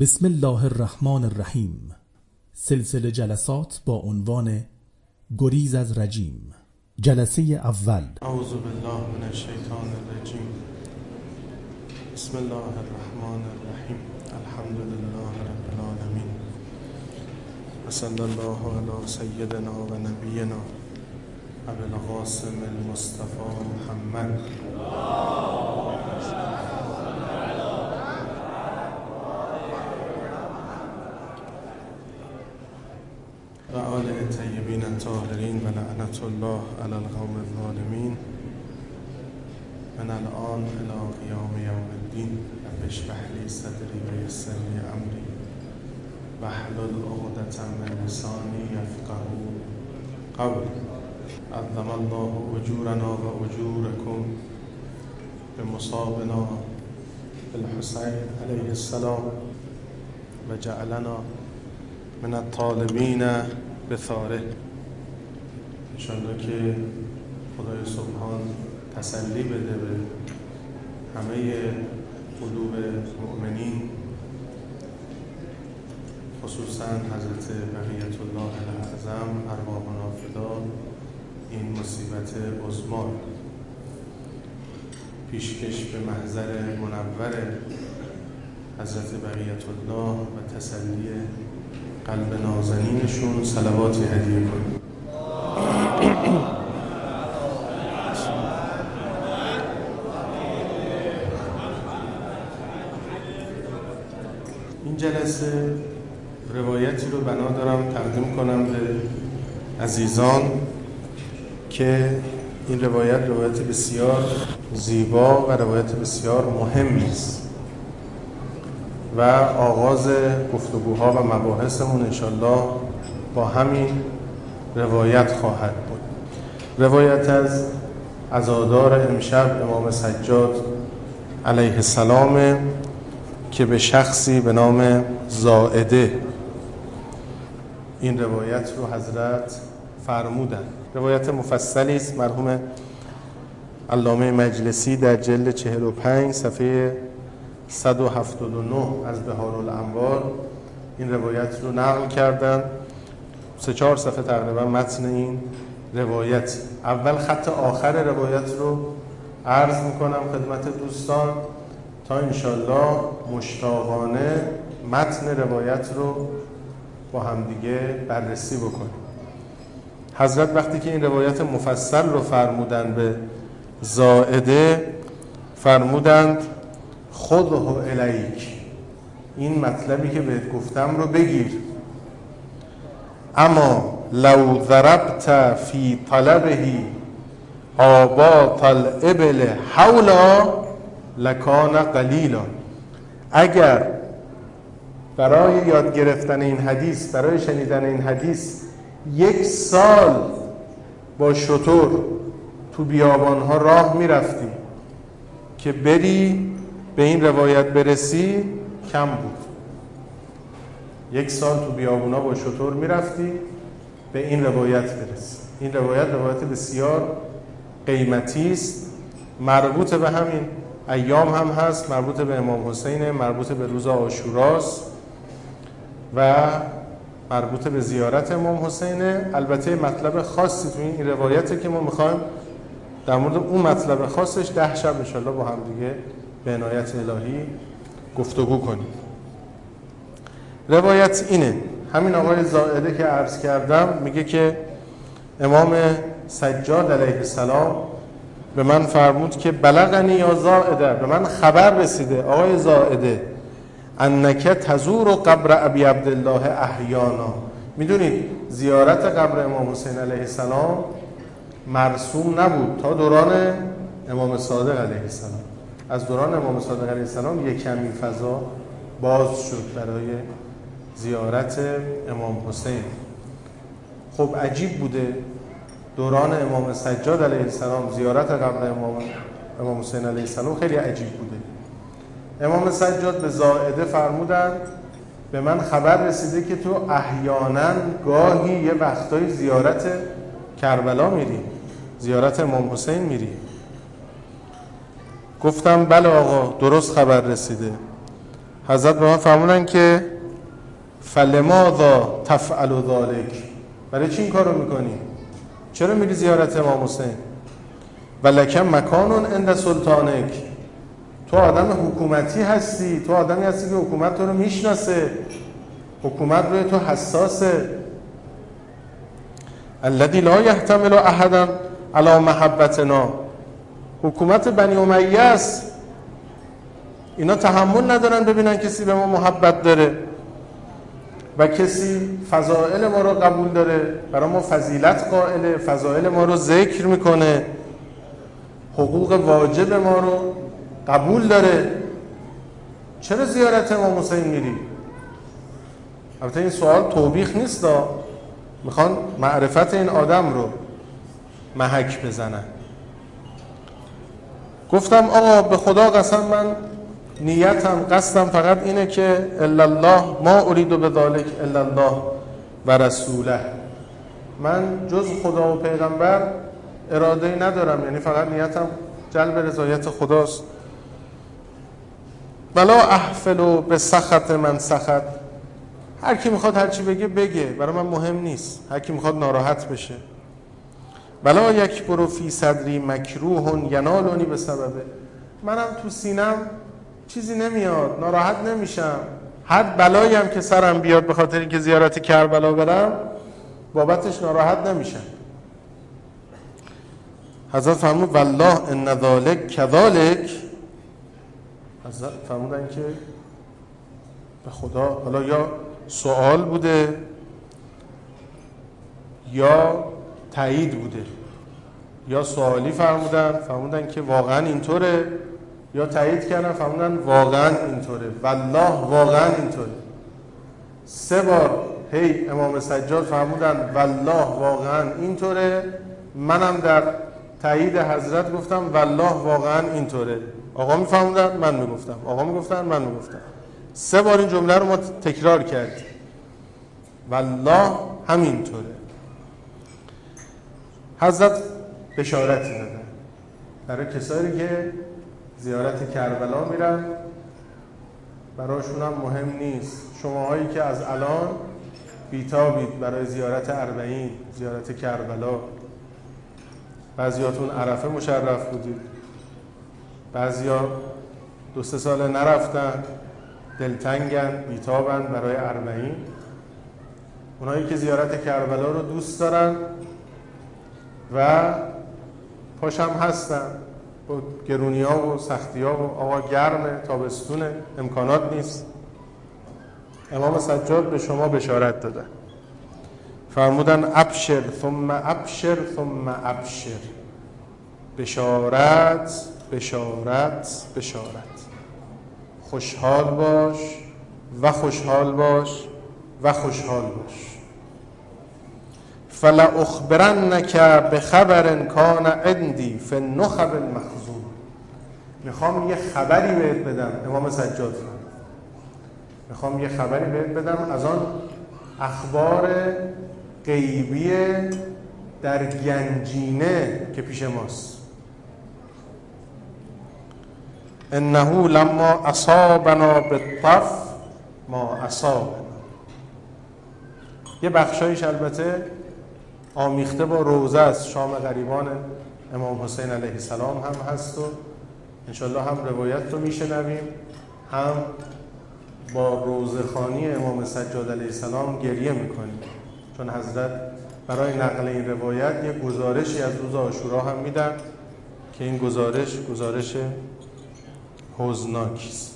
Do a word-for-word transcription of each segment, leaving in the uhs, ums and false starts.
بسم الله الرحمن الرحیم. سلسله جلسات با عنوان گریز از رجیم. جلسه اول. اعوذ بالله من الشیطان الرجیم. بسم الله الرحمن الرحیم. الحمد لله رب العالمین و صلی الله علی سیدنا و نبینا ابی القاسم المصطفى محمد و آل طیبین الطاهرین و لعنت الله علی القوم الظالمین من الان الی قیام یوم الدین. رب اشرح لی صدری و یسر لی امری واحلل عقدة من لسانی یفقهوا قولی. عظم الله اجورنا و اجورکم بمصابنا الحسین علیه السلام و جعلنا من الطالبین بثاره. انشاءالله که خدای سبحان تسلی بده به همه قلوب مؤمنین، خصوصا حضرت بقیت الله الاعظم ارواحنا فدا این مصیبت عظما. پیشکش به محضر منور حضرت بقیت الله و تسلی قلب نازنینشون صلواتی هدیه کنیم. این جلسه روایتی رو بنا دارم تقدیم کنم به عزیزان که این روایت روایت بسیار زیبا و روایت بسیار مهمی است و آغاز گفتگوها و مباحثمون انشالله با همین روایت خواهد بود. روایت از عزادار امشب امام سجاد علیه السلام که به شخصی به نام زائده این روایت رو حضرت فرمودند. روایت مفصلی است. مرحوم علامه مجلسی در جلد چهل و پنج صفحه صد و هفتاد و نه از بهارالانوار این روایت رو نقل کردن. سه چهار صفحه تقریبا متن این روایت. اول خط آخر روایت رو عرض میکنم خدمت دوستان تا انشالله مشتاقانه متن روایت رو با همدیگه بررسی بکنیم. حضرت وقتی که این روایت مفصل رو فرمودن به زائده فرمودند خذه الیک، این مطلبی که بهت گفتم رو بگیر، اما لو ضربت فی طلبه آباط الابل حولا لکان قلیلا. اگر برای یاد گرفتن این حدیث، برای شنیدن این حدیث یک سال با شتر تو بیابانها راه میرفتی که بری به این روایت برسی کم بود. یک سال تو بیابونا با شتر میرفتی به این روایت برسی. این روایت روایت بسیار قیمتی است، مربوط به همین ایام هم هست، مربوط به امام حسین، مربوط به روز عاشوراست و مربوط به زیارت امام حسین. البته مطلب خاصی تو این روایته که ما میخوایم در مورد اون مطلب خاصش ده شب انشالله با هم دیگه به عنایت الهی گفتگو کنیم. روایت اینه، همین آقای زائده که عرض کردم میگه که امام سجاد علیه السلام به من فرمود که بلغنی یا زائده، به من خبر رسیده آقای زائده، انک تزور قبر ابی عبدالله احیانا. میدونید زیارت قبر امام حسین علیه السلام مرسوم نبود تا دوران امام صادق علیه السلام. از دوران امام صادق علیه السلام یک کمی فضا باز شد برای زیارت امام حسین. خب عجیب بوده دوران امام سجاد علیه السلام زیارت قبر امام امام حسین علیه السلام خیلی عجیب بوده. امام سجاد به زائده فرمودند به من خبر رسیده که تو احیانا گاهی یه وقتای زیارت کربلا میری، زیارت امام حسین میری. گفتم بله آقا درست خبر رسیده. حضرت به من فرمودن که فلماذا تفعل ذلک، برای چی این کار رو میکنی؟ چرا میری زیارت امام حسین؟ ولک مکان عند سلطانک، تو آدم حکومتی هستی، تو آدمی هستی که حکومت تو رو میشناسه، حکومت روی تو حساسه. الذی لا یحتمل احدا علی محبتنا، حکومت بنی امیه است، اینا تحمل ندارن ببینن کسی به ما محبت داره و کسی فضائل ما رو قبول داره، برای ما فضیلت قائله، فضائل ما رو ذکر میکنه، حقوق واجب ما رو قبول داره، چرا زیارت امام حسین میری؟ البته این سوال توبیخ نیست، میخوان معرفت این آدم رو محک بزنن. گفتم آقا به خدا قسم من نیتم قصدم فقط اینه که الا الله ما ارید بذلک الا الله و رسوله، من جز خدا و پیغمبر اراده ندارم، یعنی فقط نیتم جلب رضایت خداست. ولا احفل به سخط من سخط، هر کی میخواد هر چی بگه بگه، برای من مهم نیست، هر کی میخواد ناراحت بشه. ولا یکبر فی صدری مکروه ینالونی به سببه، منم تو سینم چیزی نمیاد، ناراحت نمیشم، هر بلایی هم که سرم بیاد به خاطر اینکه زیارت کربلا برم بابتش ناراحت نمیشم. حضرت فرمود والله ان ذلک کذالک، حضرت فرمودن که به خدا، حالا یا سوال بوده یا تایید بوده، یا سوالی فرمودن فرمودن که واقعا اینطوره، یا تایید کردن فرمودن واقعا اینطوره، والله واقعا اینطوره. سه بار هی امام سجاد فرمودن والله واقعا اینطوره، منم در تایید حضرت گفتم والله واقعا اینطوره. آقا میفرمودن من میگفتم، آقا میگفتن من میگفتم، سه بار این جمله رو ما تکرار کردیم، والله همینطوره. حضرت بشارتی دادن برای کسایی که زیارت کربلا میرن، براشون هم مهم نیست. شماهایی که از الان بیتابید برای زیارت اربعین، زیارت کربلا، بعضیاتون عرفه مشرف بودید، بعضیا دو سه سال نرفتن، دلتنگن، بیتابن برای اربعین. اونایی که زیارت کربلا رو دوست دارن و پاشم هستن، با گرونی ها و سختی ها و آقا گرمه، تابستونه، امکانات نیست، امام سجاد به شما بشارت دادن، فرمودن ابشر ثم ابشر ثم ابشر، بشارت بشارت بشارت، خوشحال باش و خوشحال باش و خوشحال باش. فلا اخبرنک بخبر کان عندی فی النخب المخزون، میخوام یه خبری بهت بدم، امام سجاد فرمود میخوام یه خبری بهت بدم از آن اخبار غیبی در گنجینه که پیش ماست. انه لما اصابنا بالطف ما اصابنا، یه بخشایش البته آمیخته با روزه از شام غریبان امام حسین علیه السلام هم هست و انشالله هم روایت رو میشنویم، هم با روزخوانی امام سجاد علیه السلام گریه میکنیم، چون حضرت برای نقل این روایت یک گزارشی از روز عاشورا هم میدن که این گزارش گزارش حزنناکی است.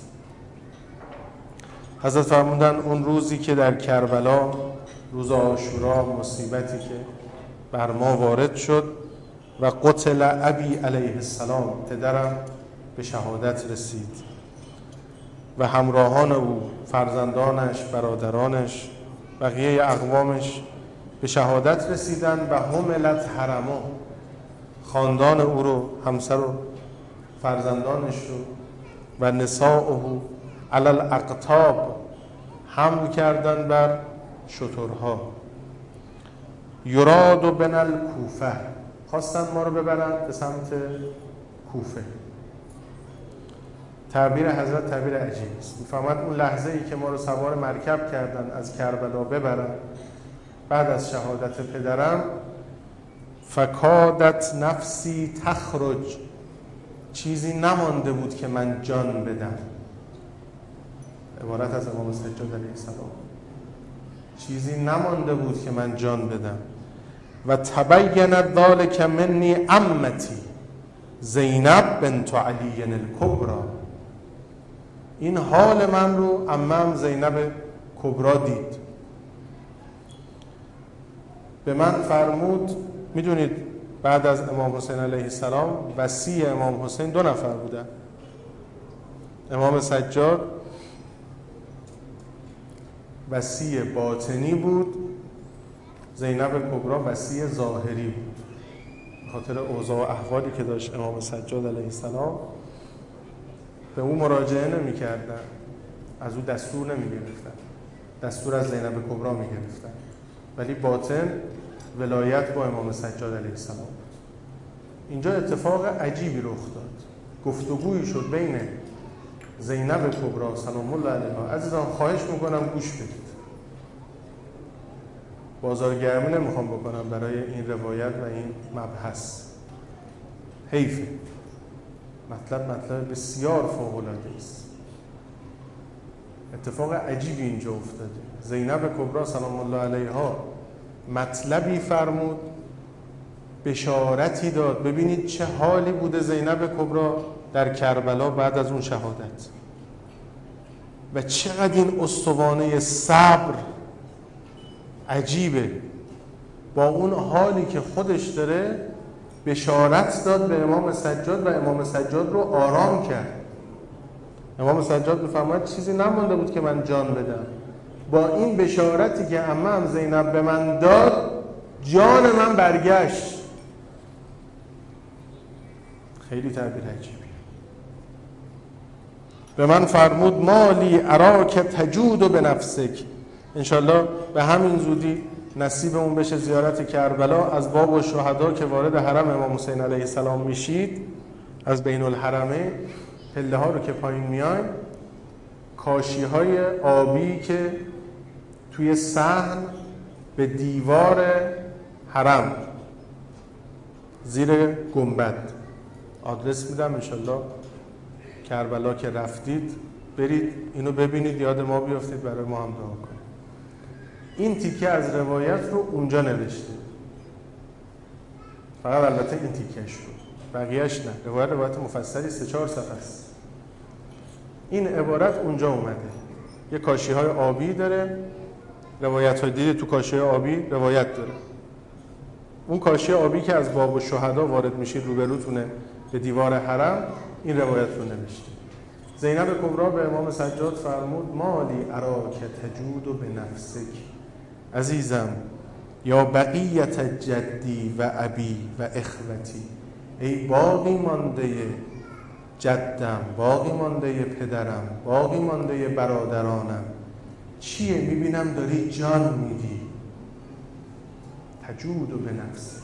حضرت فرمودن اون روزی که در کربلا، روز عاشورا، مصیبتی که بر ما وارد شد و قتل ابی علیه السلام، پدرم به شهادت رسید و همراهان او، فرزندانش، برادرانش، بقیه اقوامش به شهادت رسیدن و حملت حرمه، خاندان او رو، همسر و فرزندانش رو و نساءه علی الاقطاب حمل کردن بر شترها. یراد بن الکوفه، خواستن ما رو ببرن به سمت کوفه. تعبیر حضرت تعبیر عجیبی است. می‌فرماد اون لحظه ای که ما رو سوار مرکب کردن از کربلا ببرن بعد از شهادت پدرم، فکادت نفسی تخرج، چیزی نمانده بود که من جان بدم. عبارت از امام سجاد علیه السلام، چیزی نمانده بود که من جان بدم. و تبین ذلک منی عمتی زینب بنت علی الکبری، این حال من رو عمم زینب کبرا دید. به من فرمود، میدونید بعد از امام حسین علیه السلام وصی امام حسین دو نفر بودن، امام سجاد وصی باطنی بود، زینب کبرا وصی ظاهری بود. خاطر اوضاع و احوالی که داشت امام سجاد علیه السلام به او مراجعه نمی کردن، از او دستور نمی گرفتن، دستور از زینب کبرا می گرفتن، ولی باطن ولایت با امام سجاد علیه السلام بود. اینجا اتفاق عجیبی رخ داد، گفتگویی شد بین زینب کبرا سلام الله علیها. عزیزان خواهش میکنم گوش بدید، بازارگرمی نمیخوام بکنم برای این روایت و این مبحث، حیفه، مطلب مطلب بسیار فوق‌العاده است. اتفاق عجیبی اینجا افتاده. زینب کبرا سلام الله علیها مطلبی فرمود، بشارتی داد. ببینید چه حالی بوده زینب کبرا در کربلا بعد از اون شهادت و چقدر این استوانه صبر عجیبه. با اون حالی که خودش داره بشارت داد به امام سجاد و امام سجاد رو آرام کرد. امام سجاد می‌فرماید چیزی نمانده بود که من جان بدم. با این بشارتی که عمم زینب به من داد جان من برگشت. خیلی تعبیر عجیبی. به من فرمود مالی اراک تجود به نفسک، انشالله به همین زودی نصیبمون بشه زیارت کربلا. از باب و شهدا که وارد حرم امام حسین علیه السلام میشید، از بین الحرمه پله ها رو که پایین میاین، کاشی های آبی که توی صحن به دیوار حرم زیر گنبد، آدرس میدم انشالله کربلا که رفتید برید اینو ببینید، یاد ما بیافتید، برای ما هم دعا کنید. این تیکه از روایت رو اونجا نوشته، فقط البته این تیکهش رو، بقیهش نه. روایت روایت مفصلی سه چهار صفحه است. این عبارت اونجا اومده. یه کاشی های آبی داره، روایت های دیگه تو کاشی های آبی روایت داره. اون کاشی آبی که از باب الشهدا وارد میشید روبروتونه به دیوار حرم، این روایت رو نوشته. زینب کبرا به امام سجاد فرمود مالی اراک تجود به نفسک، عزیزم یا بقیت جدی و ابی و اخوتی، ای باقی مانده جدم، باقی مانده پدرم، باقی مانده برادرانم، چیه میبینم داری جان میدی. تجود به نفسک.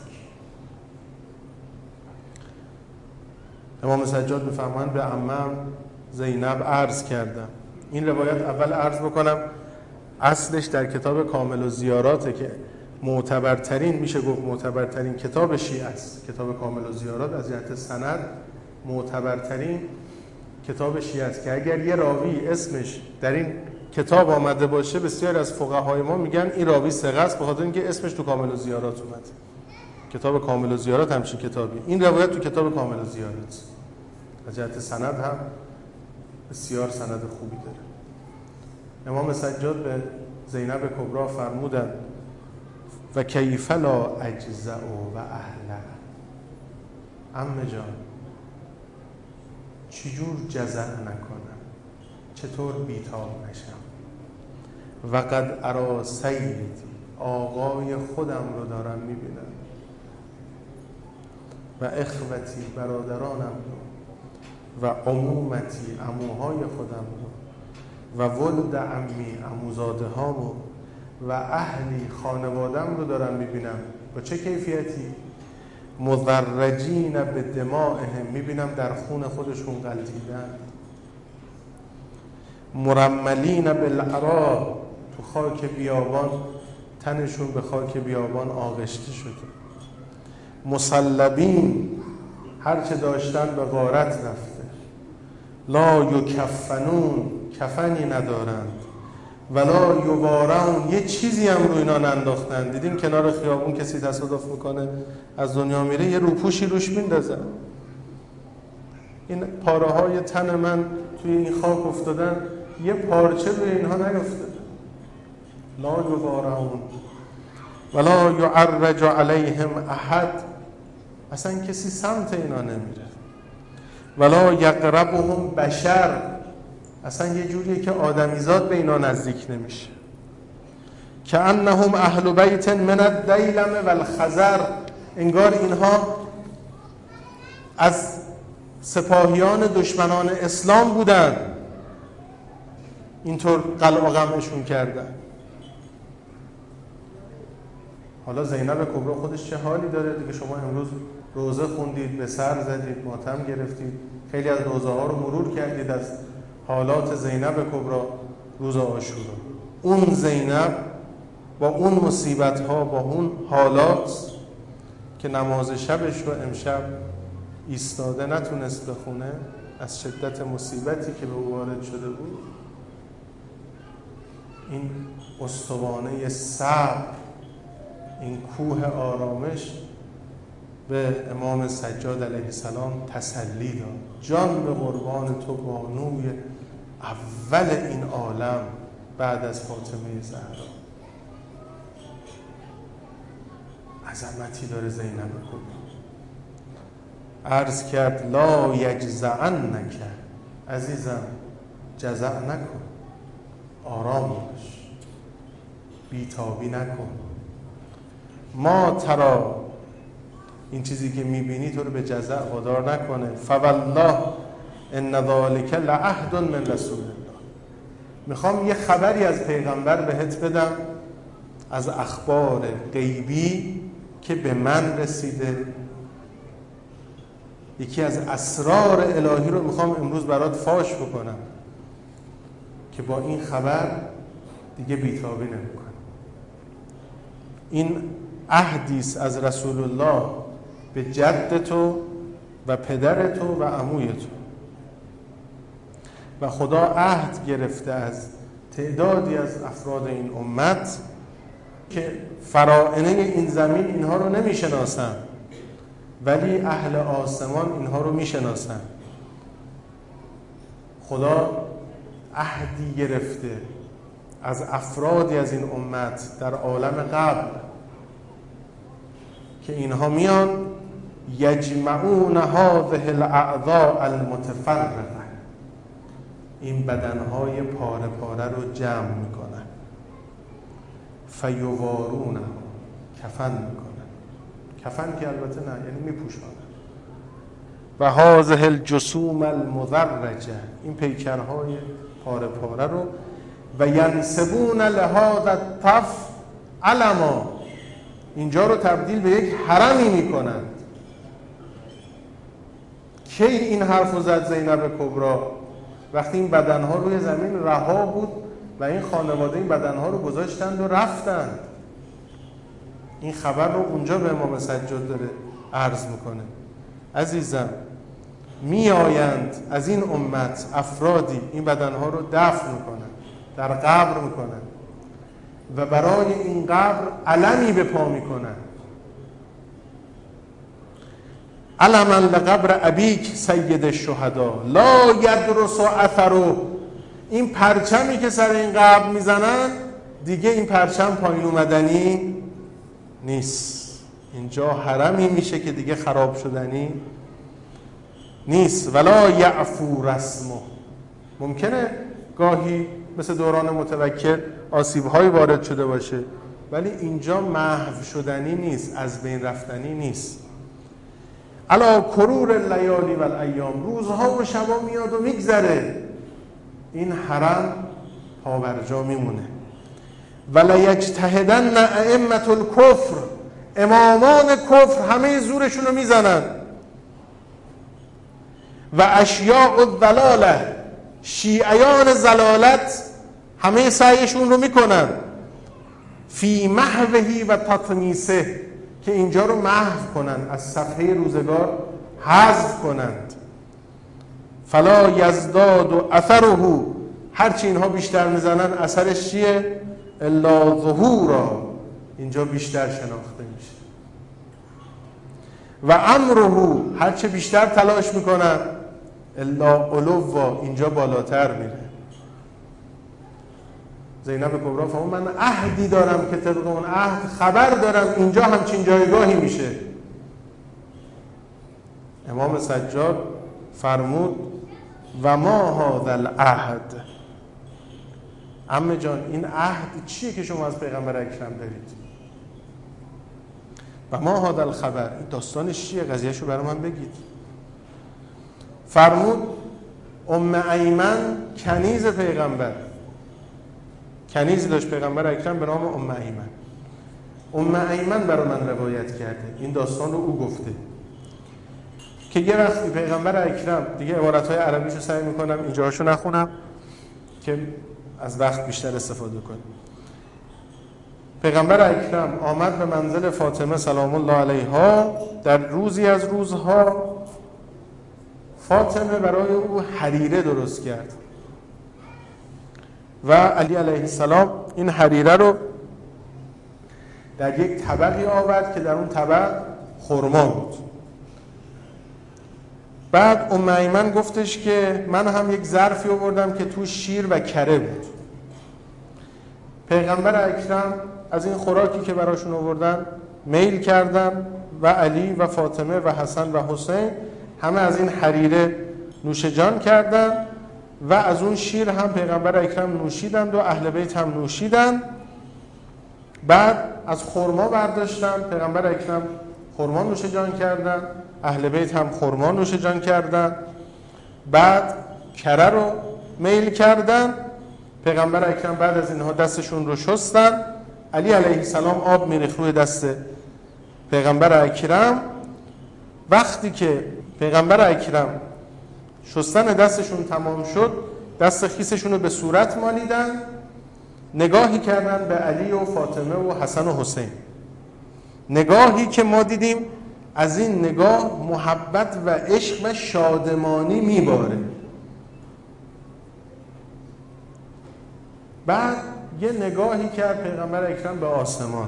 امام سجاد میفهمند به عمم زینب عرض کردم. این روایت اول عرض بکنم اصلش در کتاب کامل الزیارات که معتبرترین، میشه گفت معتبرترین کتاب شیعه است. کتاب کامل الزیارات از جهت سند معتبرترین کتاب شیعه است که اگر یه راوی اسمش در این کتاب آمده باشه، بسیار از فقهای ما میگن این راوی ثقه است، به خاطر اینکه اسمش تو کامل الزیارات اومد. کتاب کامل الزیارات همچین کتابی. این روایت تو کتاب کامل الزیارات از جهت سند هم بسیار سند خوبی داره. امام سجاد به زینب کبرا فرمودند و کیف لا اجزع و اهله، عمه جان چجور جزع نکنم، چطور بیتاب نشم. و قد ارا سیدی، آقای خودم رو دارم میبینم، و اخوتی برادرانم رو، و عمومتی عموهای خودم رو، و ولد عمی عموزاده هامو، و اهلی خانوادم رو دارم میبینم. با چه کیفیتی؟ مضرجین به دمائهم، میبینم در خون خودشون غلتیدن. مرملین بالعراء، تو خاک بیابان تنشون به خاک بیابان آغشته شده. مصلبین، هرچه داشتن به غارت رفته. لا یکفنون، کفنی ندارند. ولا یبارون، یه چیزی هم روی اینا ننداختن. دیدیم کنار خیابون کسی تصادف میکنه از دنیا میره یه روپوشی روش میندازن. این پاره های تن من توی این خاک افتادن، یه پارچه روی اینها نیفتاده. لا یبارون ولا یعرج علیهم احد، اصلا کسی سمت اینا نمیره. ولا یقربهم بشر، اصلا یه جوریه که آدمیزاد به اینا نزدیک نمیشه. کأنهم اهل بیت من الدیلم والخزر، انگار اینها از سپاهیان دشمنان اسلام بودن، اینطور قلع و قمعشون کردن. حالا زینب کبرا خودش چه حالی داره دیگه؟ شما امروز روزه خوندید، به سر زدید، ماتم گرفتید، خیلی از روزه ها رو مرور کردید از حالات زینب کبرا روز عاشورا. اون زینب با اون مصیبت ها، با اون حالات که نماز شبش رو امشب ایستاده نتونست بخونه از شدت مصیبتی که به او وارد شده بود، این استوانه صبر، این کوه آرامش به امام سجاد علیه السلام تسلی داد. جان به قربان تو بانوی اول این عالم بعد از فاطمه زهرا. عظمتی داره زینب کبرا. عرض کرد لا یجزعنک، عزیزم جزع نکن، آرام باش، بیتابی نکن. ما ترا، این چیزی که میبینی تو رو به جزع وادار نکنه. فوالله ان ذلک لعهد من رسول الله، میخوام یه خبری از پیغمبر بهت بدم، از اخبار غیبی که به من رسیده. یکی از اسرار الهی رو میخوام امروز برات فاش بکنم که با این خبر دیگه بیتابی نمیکنم. این عهدیست از رسول الله به جد تو و پدر تو و عموی تو، و خدا عهد گرفته از تعدادی از افراد این امت که فراعنه این زمین اینها رو نمیشناسن، ولی اهل آسمان اینها رو میشناسن. خدا عهدی گرفته از افرادی از این امت در عالم قبل که اینها میان یجمعون هذه الاعضاء المتفرقه، این بدنهای پاره پاره رو جمع میکنن. فیوارونه، کفن میکنن. کفن که البته نه، یعنی میپوشانن. و هذه الجسوم المدرجه، این پیکرهای پاره پاره رو. و ینسبون لهذا الطف علما، اینجا رو تبدیل به یک حرمی میکنند. کی این حرفو زد زینب کبرا؟ وقتی این بدنها روی زمین رها بود و این خانواده این بدنها رو گذاشتند و رفتند. این خبر رو اونجا به امام سجاد داره عرض میکنه. عزیزم، می آیند از این امت افرادی این بدنها رو دفن میکنن، در قبر میکنن و برای این قبر علمی به پا میکنن. علما لقبر ابیک سید الشهدا لا یدرس اثره، این پرچمی که سر این قبر میزنن دیگه این پرچم پایین اومدنی نیست. اینجا حرمی میشه که دیگه خراب شدنی نیست. ولا یعفو رسمه، ممکنه گاهی مثل دوران متوکل آسیب‌های وارد شده باشه، ولی اینجا محو شدنی نیست، از بین رفتنی نیست. الا کرور اللیالی و الایام، روزها و شبا میاد و میگذره، این حرم پابرجا میمونه. ولا یجتهدن ائمه الکفر، امامان کفر همه زورشون رو میزنن. و اشیاء الضلاله، شیعیان زلالت همه سعیشون رو میکنن فی محوهی و تطمیسه که اینجا رو محو کنن، از صفحه روزگار حذف کنند. فلا یزداد و اثره، هرچی اینها بیشتر میزنن اثرش چیه؟ الا ظهورا، اینجا بیشتر شناخته میشه. و امره، هرچی بیشتر تلاش میکنن الا علوا، اینجا بالاتر میره. زینب کبرا فرمود من عهدی دارم که طبق اون عهد خبر دارم اینجا همچین جایگاهی میشه. امام سجاد فرمود و ما هذا العهد، عمه جان این عهد چیه که شما از پیغمبر اکرم دارید؟ و ما هذا الخبر، این داستانش چیه؟ قضیهشو برای من بگید. فرمود ام ایمن کنیز پیغمبر، کنیزی داشت پیغمبر اکرم به نام ام ایمن. ام ایمن برای من روایت کرده، این داستان رو او گفته که یه وقتی پیغمبر اکرم، دیگه عبارتهای عربیشو سعی میکنم اینجاهاشو نخونم که از وقت بیشتر استفاده کنیم. پیغمبر اکرم آمد به منزل فاطمه سلام الله علیها در روزی از روزها. فاطمه برای او حریره درست کرد و علی علیه السلام این حریره رو در یک طبقی آورد که در اون طبق خرما بود. بعد ام ایمن گفتش که من هم یک ظرفی آوردم که تو شیر و کره بود. پیغمبر اکرم از این خوراکی که براشون آوردن میل کردن و علی و فاطمه و حسن و حسین همه از این حریره نوش جان کردن و از اون شیر هم پیغمبر اکرم نوشیدند و اهل بیت هم نوشیدند. بعد از خرما برداشتن، پیغمبر اکرم خرما نوش جان کردن، اهل بیت هم خرما نوش جان کردن. بعد کره رو میل کردن. پیغمبر اکرم بعد از اینها دستشون رو شستن. علی علیه السلام آب میریخت روی دست پیغمبر اکرم. وقتی که پیغمبر اکرم شستن دستشون تمام شد، دست خیسشون رو به صورت مالیدن، نگاهی کردن به علی و فاطمه و حسن و حسین، نگاهی که ما دیدیم از این نگاه محبت و عشق و شادمانی میباره. بعد یه نگاهی کرد پیغمبر اکرم به آسمان،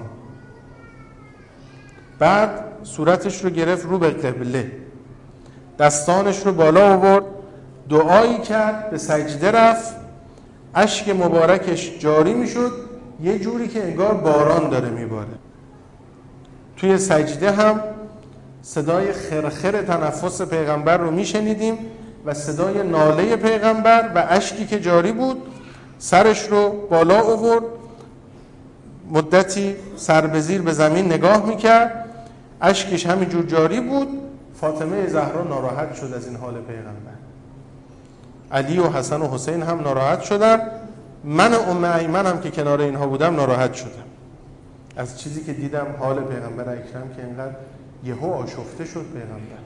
بعد صورتش رو گرفت رو به قبله، دستانش رو بالا آورد، دعایی کرد، به سجده رفت، اشک مبارکش جاری میشد یه جوری که انگار باران داره میباره. توی سجده هم صدای خرخر تنفس پیغمبر رو میشنیدیم و صدای ناله پیغمبر و اشکی که جاری بود. سرش رو بالا آورد، مدتی سر به زیر به زمین نگاه میکرد، اشکش همینجور جاری بود. فاطمه زهرا ناراحت شد از این حال پیغمبر، علی و حسن و حسین هم ناراحت شدن، من ام ایمن هم که کنار اینها بودم ناراحت شدم از چیزی که دیدم، حال پیغمبر اکرم که اینقدر یهو آشفته شد پیغمبر.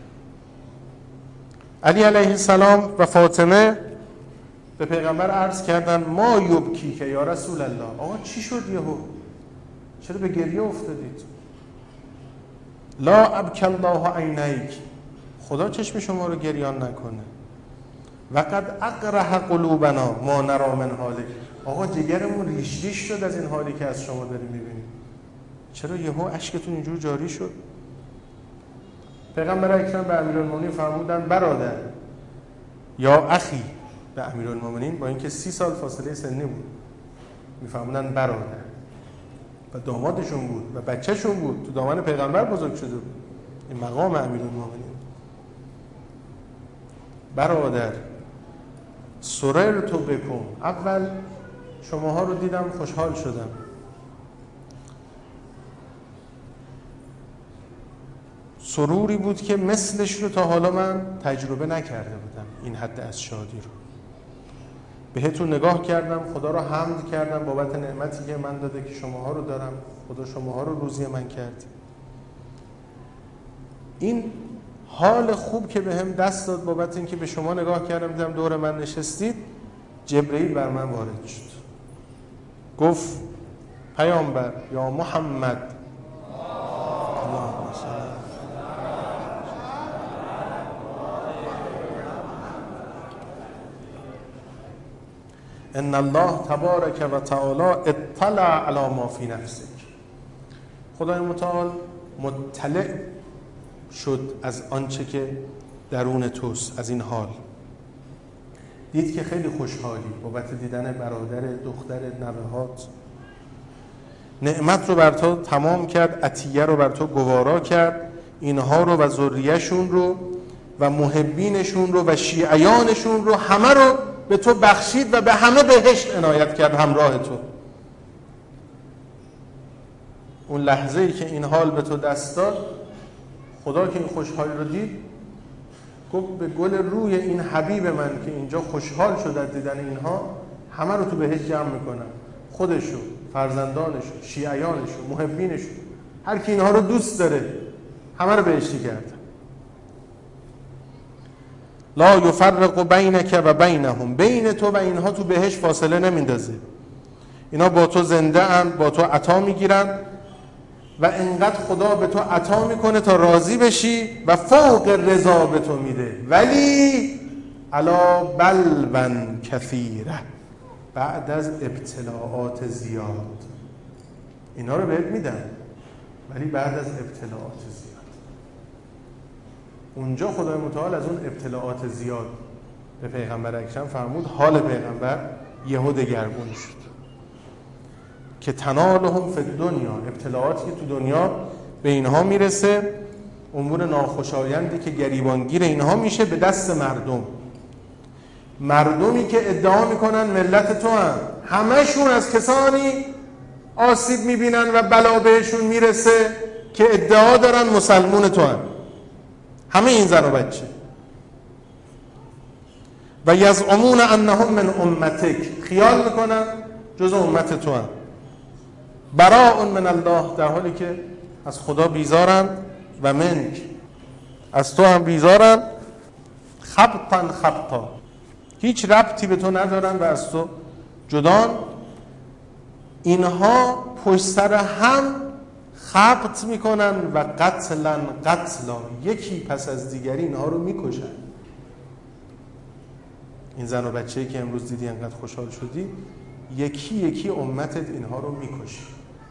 علی علیه السلام و فاطمه به پیغمبر عرض کردن ما یبکی که یا رسول الله، آقا چی شد یهو؟ چرا به گریه افتادید؟ لا ابکی الله عینیک، خدا چشم شما رو گریان نکنه. و قد اقرح قلوبنا ما نرا من حالک، آقا جگرمون ریش ریش شد از این حالی که از شما داریم میبینیم، چرا یهو اشکتون اینجور جاری شد؟ پیغمبر اکرم به امیرالمومنین فرمودن برادر یا اخی، به امیرالمومنین با اینکه سی سال فاصله سنی بود میفرمودن برادر و دامادشون بود و بچهشون بود، تو دامن پیغمبر بزرگ شده بود. این مقام امیرالمومنین. برادر سررت بکم، اول شماها رو دیدم خوشحال شدم، سروری بود که مثلش رو تا حالا من تجربه نکرده بودم، این حد از شادی رو. بهتون نگاه کردم، خدا رو حمد کردم بابت نعمتی که من داده که شماها رو دارم، خدا شماها رو روزی من کرد. این حال خوب که به هم دست داد بابت این که به شما نگاه کردم دیدم دور من نشستید، جبرئیل بر من وارد شد، گفت پیامبر یا محمد ان الله تبارک و تعالی اطلع علی ما فی نفسک. خدای متعال مطلع شد از آنچه که درون توست، از این حال. دید که خیلی خوشحالی بابت دیدن برادر، دختر، نوهات. نعمت رو بر تو تمام کرد، عطیه رو بر تو گوارا کرد، اینها رو و ذریه‌شون رو و محبینشون رو و شیعیانشون رو همه رو به تو بخشید و به همه بهشت عنایت کرد همراه تو. اون لحظه ای که این حال به تو دست داد، خدا که این خوشحالی رو دید گفت به گل روی این حبیب من که اینجا خوشحال شد از دیدن اینها، همه رو تو بهشت جمع میکنم، خودشو، فرزندانشو، شیعیانشو، محبینشو، هر کی اینها رو دوست داره همه رو بهشتی کرد. لا یفرق بینک و بینهم، بین تو و اینها تو بهشت فاصله نمیندازه. اینا با تو زنده اند، با تو عطا میگیرن و انقدر خدا به تو عطا میکنه تا راضی بشی و فوق رضا به تو میده. ولی علا بلون کثیره، بعد از ابتلاعات زیاد. اینا رو بهت میدن ولی بعد از ابتلاعات زیاد. اونجا خدای متعال از اون ابتلاعات زیاد به پیغمبر اکرم فرمود، حال پیغمبر یهو دگرگون شد که تنالهم فی الدنیا، ابتلاعاتی که تو دنیا به اینها میرسه، امور ناخوشایندی که گریبانگیر اینها میشه به دست مردم. مردمی که ادعا میکنن ملت تو هم، همشون از کسانی آسیب میبینن و بلا بهشون میرسه که ادعا دارن مسلمون تو هم. همه این زن و بچه و یزعمون انهم من امتک، خیال میکنن جز امت تو هم. براء من الله، در حالی که از خدا بیزارن، و منک، از تو هم بیزارن. خبطا خبطا، هیچ ربطی به تو ندارن و از تو جدان. اینها پشت سر هم خبط میکنن و قتلا قتلا، یکی پس از دیگری اینها رو میکشن. این زن و بچه‌ای که امروز دیدی انقدر خوشحال شدی، یکی یکی امتت اینها رو میکشی.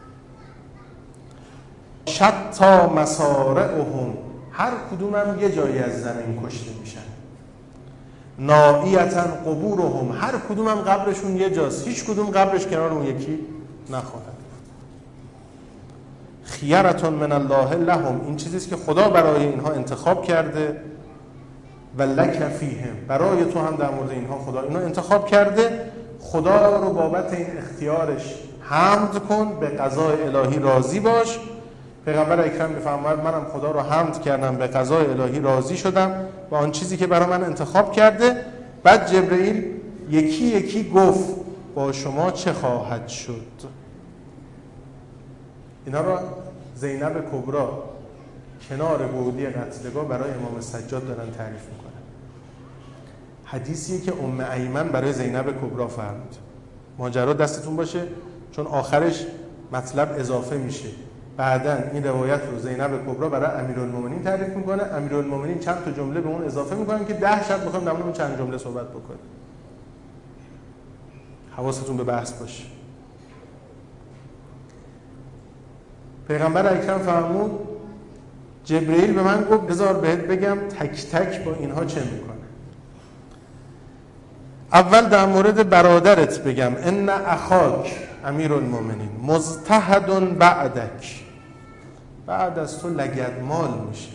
شتا مصارعهم، هر کدوم هم یه جایی از زمین کشته میشن. نائیتا قبورهم، هر کدوم هم قبرشون یه جاست، هیچ کدوم قبرش کنار اون یکی نخواهد. خیرة من الله لهم، این چیزیست که خدا برای اینها انتخاب کرده. و لک فیهم، برای تو هم در مورد اینها خدا اینها انتخاب کرده. خدا رو بابت این اختیارش حمد کن، به قضای الهی راضی باش. پیغمبر اکرم میفرماید منم خدا رو حمد کردم، به قضای الهی راضی شدم با آن چیزی که برای من انتخاب کرده. بعد جبرئیل یکی یکی گفت با شما چه خواهد شد. اینا رو زینب کبری کنار گودی قتلگاه برای امام سجاد دارن تعریف میکنن. حدیثیه که ام ایمن برای زینب کبری فرمود. ماجرا دستتون باشه چون آخرش مطلب اضافه میشه. بعداً این روایت رو زینب کبری برای امیرالمومنین تعریف میکنه. امیرالمومنین چند تا جمله به اون اضافه میکنن که ده شب بخوایم در مورد اون چند جمله صحبت بکنیم. حواستون به بحث باشه. پیغمبر اکرم فرمود جبرئیل به من گفت بذار بهت بگم تک تک با اینها چه میکنه. اول در مورد برادرت بگم، ان اخاک امیرالمومنین مضطهد بعدک، بعد از تو لگدمال میشه،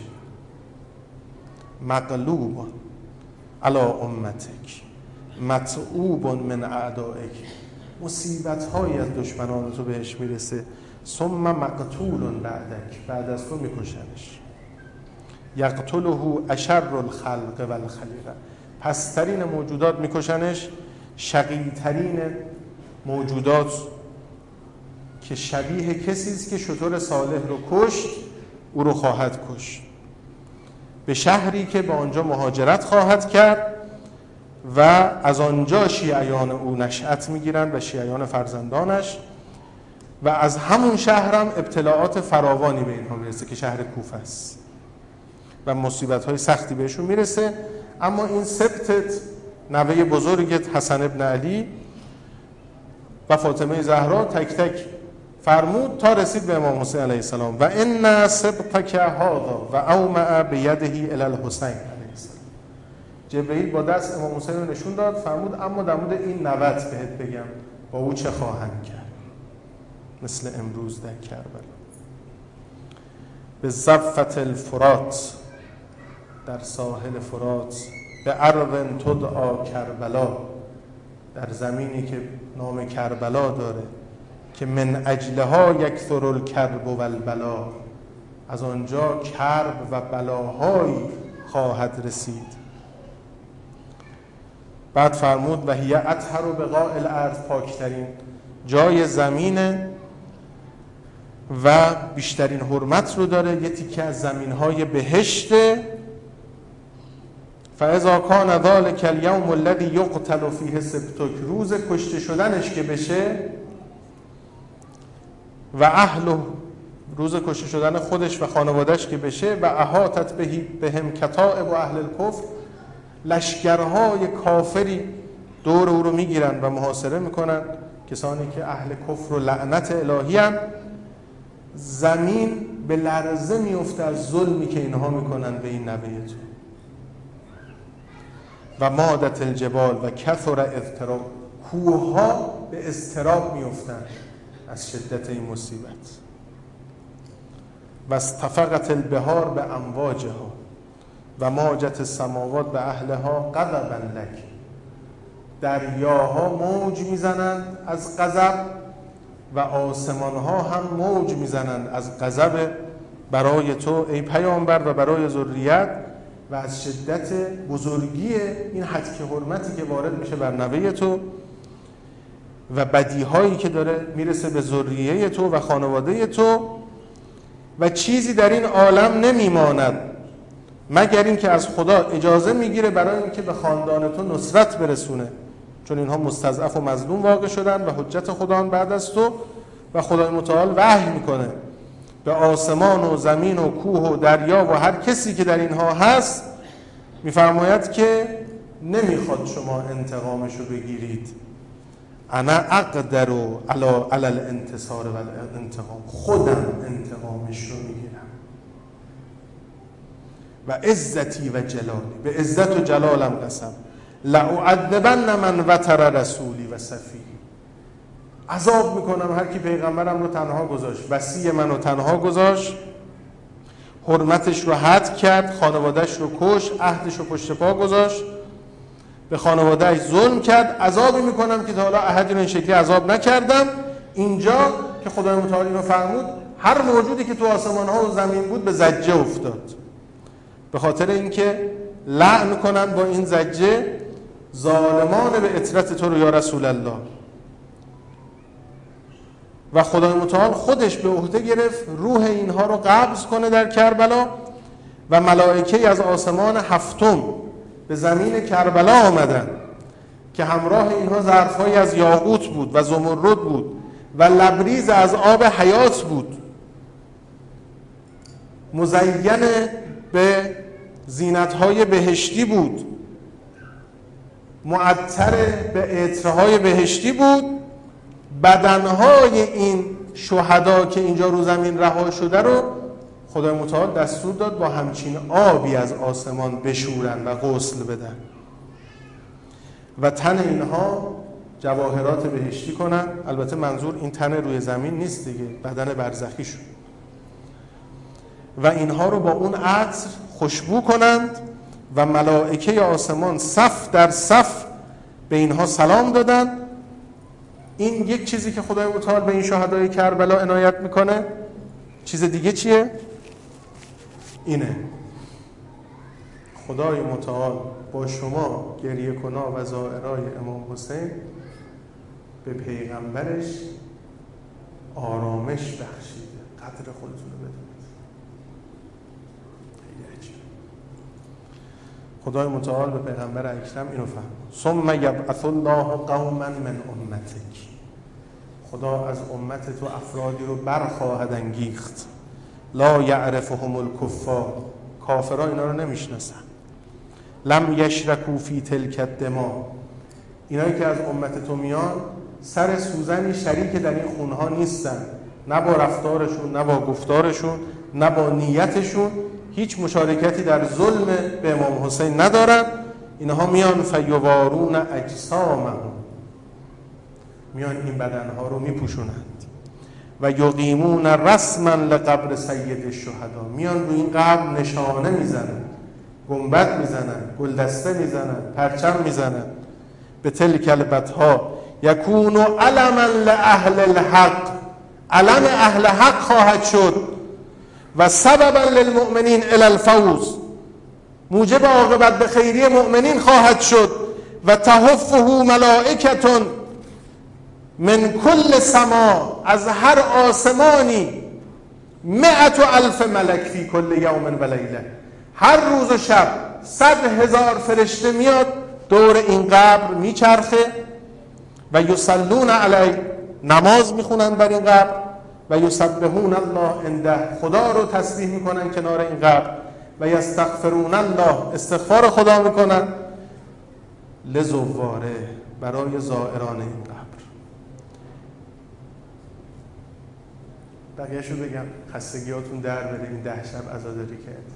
مغلوب علی امتک متعوب من اعدائک، مصیبت هایی از دشمنان تو بهش میرسه. ثم مقتول بعدک، بعد از تو میکشنش. یقتله اشر الخلق والخلیقه، پسترین موجودات میکشنش، شقی‌ترین موجودات که شبیه کسی است که شتر صالح رو کشت، او رو خواهد کشت. به شهری که به آنجا مهاجرت خواهد کرد و از آنجا شیعیان او نشأت میگیرند و شیعیان فرزندانش و از همون شهر هم ابتلاعات فراوانی به اینها میرسه که شهر کوفه است و مصیبت‌های سختی بهشون میرسه. اما این سبتت، نوه بزرگت حسن ابن علی و فاطمه زهرا، تک تک فرمود تا رسید به امام حسین علیه السلام. و ان سبطک هذا و اومع بیده الی الحسین علیه السلام. جبرئیل با دست امام حسین رو نشون داد، فرمود اما در مورد این نوت بهت بگم با او چه خواهند کرد، مثل امروز در کربلا. به ضفة الفرات، در ساحل فرات، به ارض تدعا کربلا، در زمینی که نام کربلا داره، که من اجلها یکثر الکرب و البلا، از آنجا کرب و بلاهایی خواهد رسید. بعد فرمود و هی اطهر بقاع الارض، پاکترین جای زمینه و بیشترین حرمت رو داره، یه تیکه از زمینهای بهشته. فاذا کان ذلک الیوم الذی یقتل فیه سبتک، روز کشته شدنش که بشه و اهل، روز کشته شدن خودش و خانوادهش که بشه، و احاطت بهم کتائب و اهل الکفر، لشکرهای کافری دور او رو میگیرن و محاصره میکنن، کسانی که اهل کفر و لعنت الهی هم. زمین به لرزه میفته از ظلمی که اینها میکنن به این نوه تو. و مادت الجبال و کثر اضطراب، کوهها به اضطراب میفتن از شدت این مصیبت. و استفقت البحار به امواجها و ماجت السماوات به اهلها غضبا لک، دریاها موج میزنند از غضب و آسمانها هم موج میزنند از غضب برای تو ای پیامبر و برای ذریت، و از شدت بزرگی این حدک حرمتی که وارد میشه بر نوه تو و بدیهایی که داره میرسه به ذریه تو و خانواده تو. و چیزی در این عالم نمیماند مگر این که از خدا اجازه میگیره برای اینکه به خاندان تو نصرت برسونه، چون اینها مستضعف و مظلوم واقع شدن و حجت خدا بعد از تو. و خدای متعال وحی میکنه به آسمان و زمین و کوه و دریا و هر کسی که در اینها هست، میفرماید که نمیخواد شما انتقامشو بگیرید. انا اقدر علی علی الانتصار و الانتقام، خودم انتقامش رو میگیرم. و عزتی و جلالی، به عزت و جلالم قسم، لأعذبن من وتر رسولی و صفی، عذاب میکنم هر کی پیغمبرم رو تنها گذاشت، وصی منو تنها گذاشت، حرمتش رو حد کرد، خانوادهش رو کش، عهدش رو پشت پا گذاشت، به خانوادهش ظلم کرد. عذابی میکنم که تا حالا احدی رو این شکلی عذاب نکردم. اینجا که خدای متعال اینو فرمود، هر موجودی که تو آسمان ها و زمین بود به زجه افتاد، به خاطر اینکه لعن کنن با این زجه ظالمان به اطرت تو رو یا رسول الله. و خدای متعال خودش به عهده گرفت روح اینها رو قبض کنه در کربلا. و ملائکه از آسمان هفتم به زمین کربلا آمدن که همراه اینها ظرف‌هایی از یاقوت بود و زمرد بود و لبریز از آب حیات بود، مزین به زینت‌های بهشتی بود، معطر به عطرهای بهشتی بود. بدنهای این شهدا که اینجا رو زمین رها شده رو خدای متعال دستور داد با همچین آبی از آسمان بشورن و غسل بدن و تن اینها جواهرات بهشتی کنن. البته منظور این تن روی زمین نیست دیگه، بدن برزخی شد. و اینها رو با اون عطر خوشبو کنند و ملائکه آسمان صف در صف به اینها سلام دادند. این یک چیزی که خدای متعال به این شهدای کربلا عنایت میکنه. چیز دیگه چیه؟ اینه خدای متعال با شما گریه کنا و زائرای امام حسین به پیغمبرش آرامش بخشیده. قدر خودتون رو بدونید. خدای متعال به پیغمبر اکرم اینو فهمون ثم یبعث الله قوما من امتک، خدا از امت تو افرادی رو برخواهد انگیخت لا یعرفهم الکفار، کافرها اینا رو نمیشناسن، لم یشرکوا فی تلک الدما، اینایی که از امت تو میان سر سوزنی شریک در این خونها نیستن، نه با رفتارشون، نه با گفتارشون، نه با نیتشون، هیچ مشارکتی در ظلم به امام حسین ندارن. اینها میان فیوارون اجسامهم، میان این بدنها رو میپوشونند و یقیمون رسما لقبر سید الشهدا، میان روی این قبر نشانه میزنن، گنبد میزنن، گلدسته میزنن، پرچم میزنن. به تلک البتها یکون علما لاهل الحق، علم اهل حق خواهد شد و سببا للمؤمنین الی الفوز، موجب عاقبت به خیری مؤمنین خواهد شد و تحفه ملائکه من کل سما، از هر آسمانی مئت الف ملک فی کل یوم و لیله، هر روز و شب صد هزار فرشته میاد دور این قبر میچرخه و یصلون علی، نماز میخونن بر این قبر و یسبحون الله عنده، خدا رو تسبیح میکنن کنار این قبر و یستغفرون الله، استغفار خدا میکنن لزواره، برای زائران این قبر. بقیه‌شو بگم خستگیاتون در بره، این ده شب عزاداری کرد.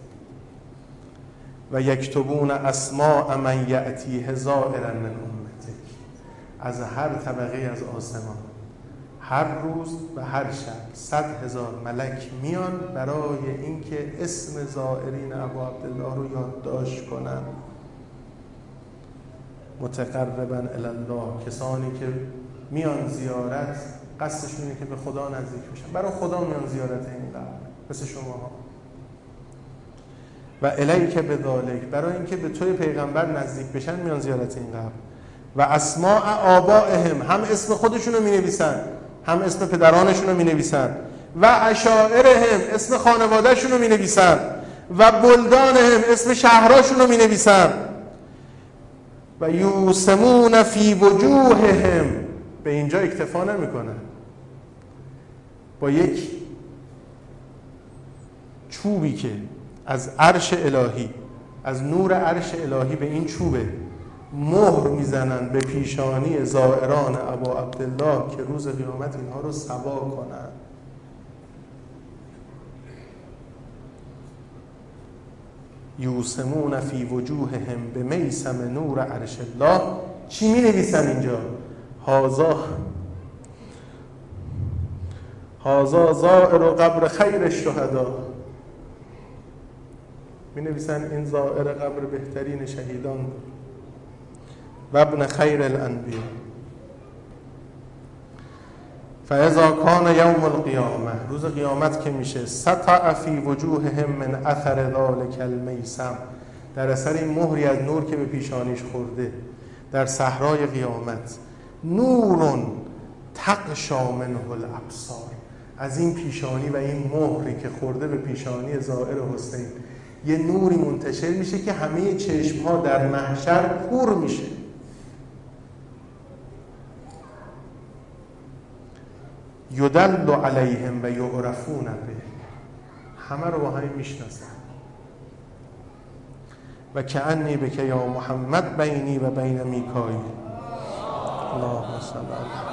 و یکتبون اسماء من یأتیه زائرا من امتک، از هر طبقه از آسمان هر روز و هر شب صد هزار ملک میان برای اینکه اسم زائرین ابا عبدالله رو یادداشت کنن. متقربا الی الله، کسانی که میان زیارت قصدشون اینه که به خدا نزدیک بشن، برای خدا میان زیارت این قبر، مثل شماها. و الیک بذالک، برای اینکه به توی پیغمبر نزدیک بشن میان زیارت این قبر. و اسماء آبائهم، هم اسم خودشون رو مینویسن هم اسم پدرانشون رو مینویسن. و عشائرهم، اسم خانوادهشون رو مینویسن. و بلدانهم، اسم شهراشون رو مینویسن. و یوسمون فی وجوههم، به اینجا اکتفا نمیکنن، با یک چوبی که از عرش الهی، از نور عرش الهی به این چوبه مهر میزنن به پیشانی زائران ابا عبدالله که روز قیامت اینها رو سوا کنن. یوسمون فی وجوههم به میسم نور عرش الله. چی می نویسن اینجا؟ هازا هازا زائر و قبر خیر الشهدا، می نویسن این زائر قبر بهترین شهیدان بود و ابن خیر الانبیا. فاذا کان یوم القیامه، روز قیامت که میشه، سطع فی وجوههم من اثر ذلک المیسم، در اثر این مهری از نور که به پیشانیش خورده در صحرای قیامت، نورون تقشا منه الابصار، از این پیشانی و این مهری که خورده به پیشانی زائر حسین یه نوری منتشر میشه که همه چشمها در محشر کور میشه. یدل علیهم و یعرفون به، همه رو با همین میشناسن. و کأنی بک یا محمد بینی و بین میکائیل. اللهم صل علی.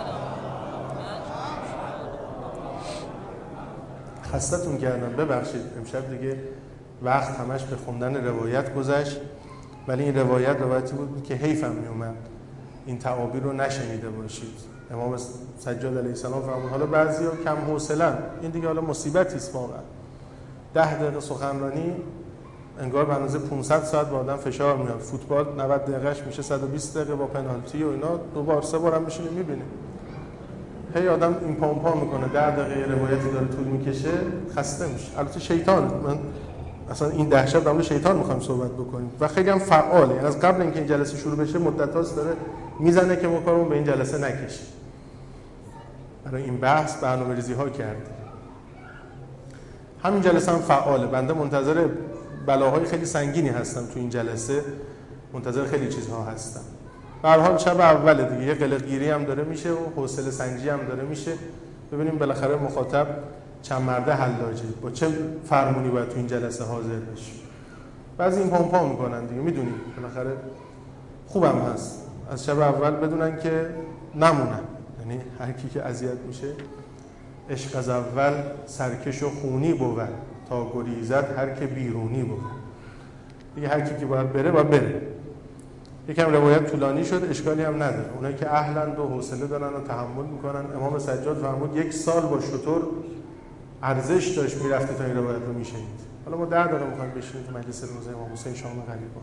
خستتون کردم، ببخشید، امشب دیگه وقت همش به خوندن روایت گذشت، ولی این روایت روایتی بود که حیفم میومد این تعابیر رو نشنیده باشید. امام سجاد علیه السلام فرمود حالا بعضیا کم حوصله‌ان، این دیگه حالا مصیبتی است واقعا. ده دقیقه سخنرانی انگار به اندازه پانصد ساعت با آدم فشار میاد. فوتبال نود دقیقهش میشه صد و بیست دقیقه با پنالتی و اینا، دو بار سه بار هم میشینه میبینه. هی آدم این پامپا میکنه، ده دقیقه روایتی داره طول میکشه، خسته میشه. البته شیطان، من اصلا این ده شب در مورد شیطان میخوایم صحبت بکنیم و خیلی هم فعاله. از قبل اینکه این جلسه شروع بشه مدت‌هاست داره میزنه که ما کارمون به این جلسه نکشه. برای این بحث برنامه‌ریزی ها کرده. همین جلسه هم فعاله. بنده منتظر بلاهای خیلی سنگینی هستم تو این جلسه، منتظر خیلی چیزها هستم. به هر حال شب اوله دیگه، یه قلقگیری هم داره میشه و حوصله سنجی هم داره میشه، ببینیم بالاخره مخاطب چند مرده حلاجه، با چه فرمونی باید تو این جلسه حاضر بشه. بعضی این پمپا میکنن دیگه، میدونیم بالاخره خوبم هست از شب اول بدونن که نمونن، یعنی هر کی که اذیت میشه عشق از اول سرکش و خونی بود تا گریزد هر که بیرونی بود. دیگه هر کی که باید بره باید بره. یکم روایت طولانی شد، اشکالی هم نداره. اونایی که اهلند و حوصله دارن و تحمل میکنن، امام سجاد فرمود یک سال با شتر ارزش داشت میرفته تا این روایت رو میشنید. حالا ما ده دقیقه میخوایم بشینیم تو مجلس روزه امام حسین شام غریبان.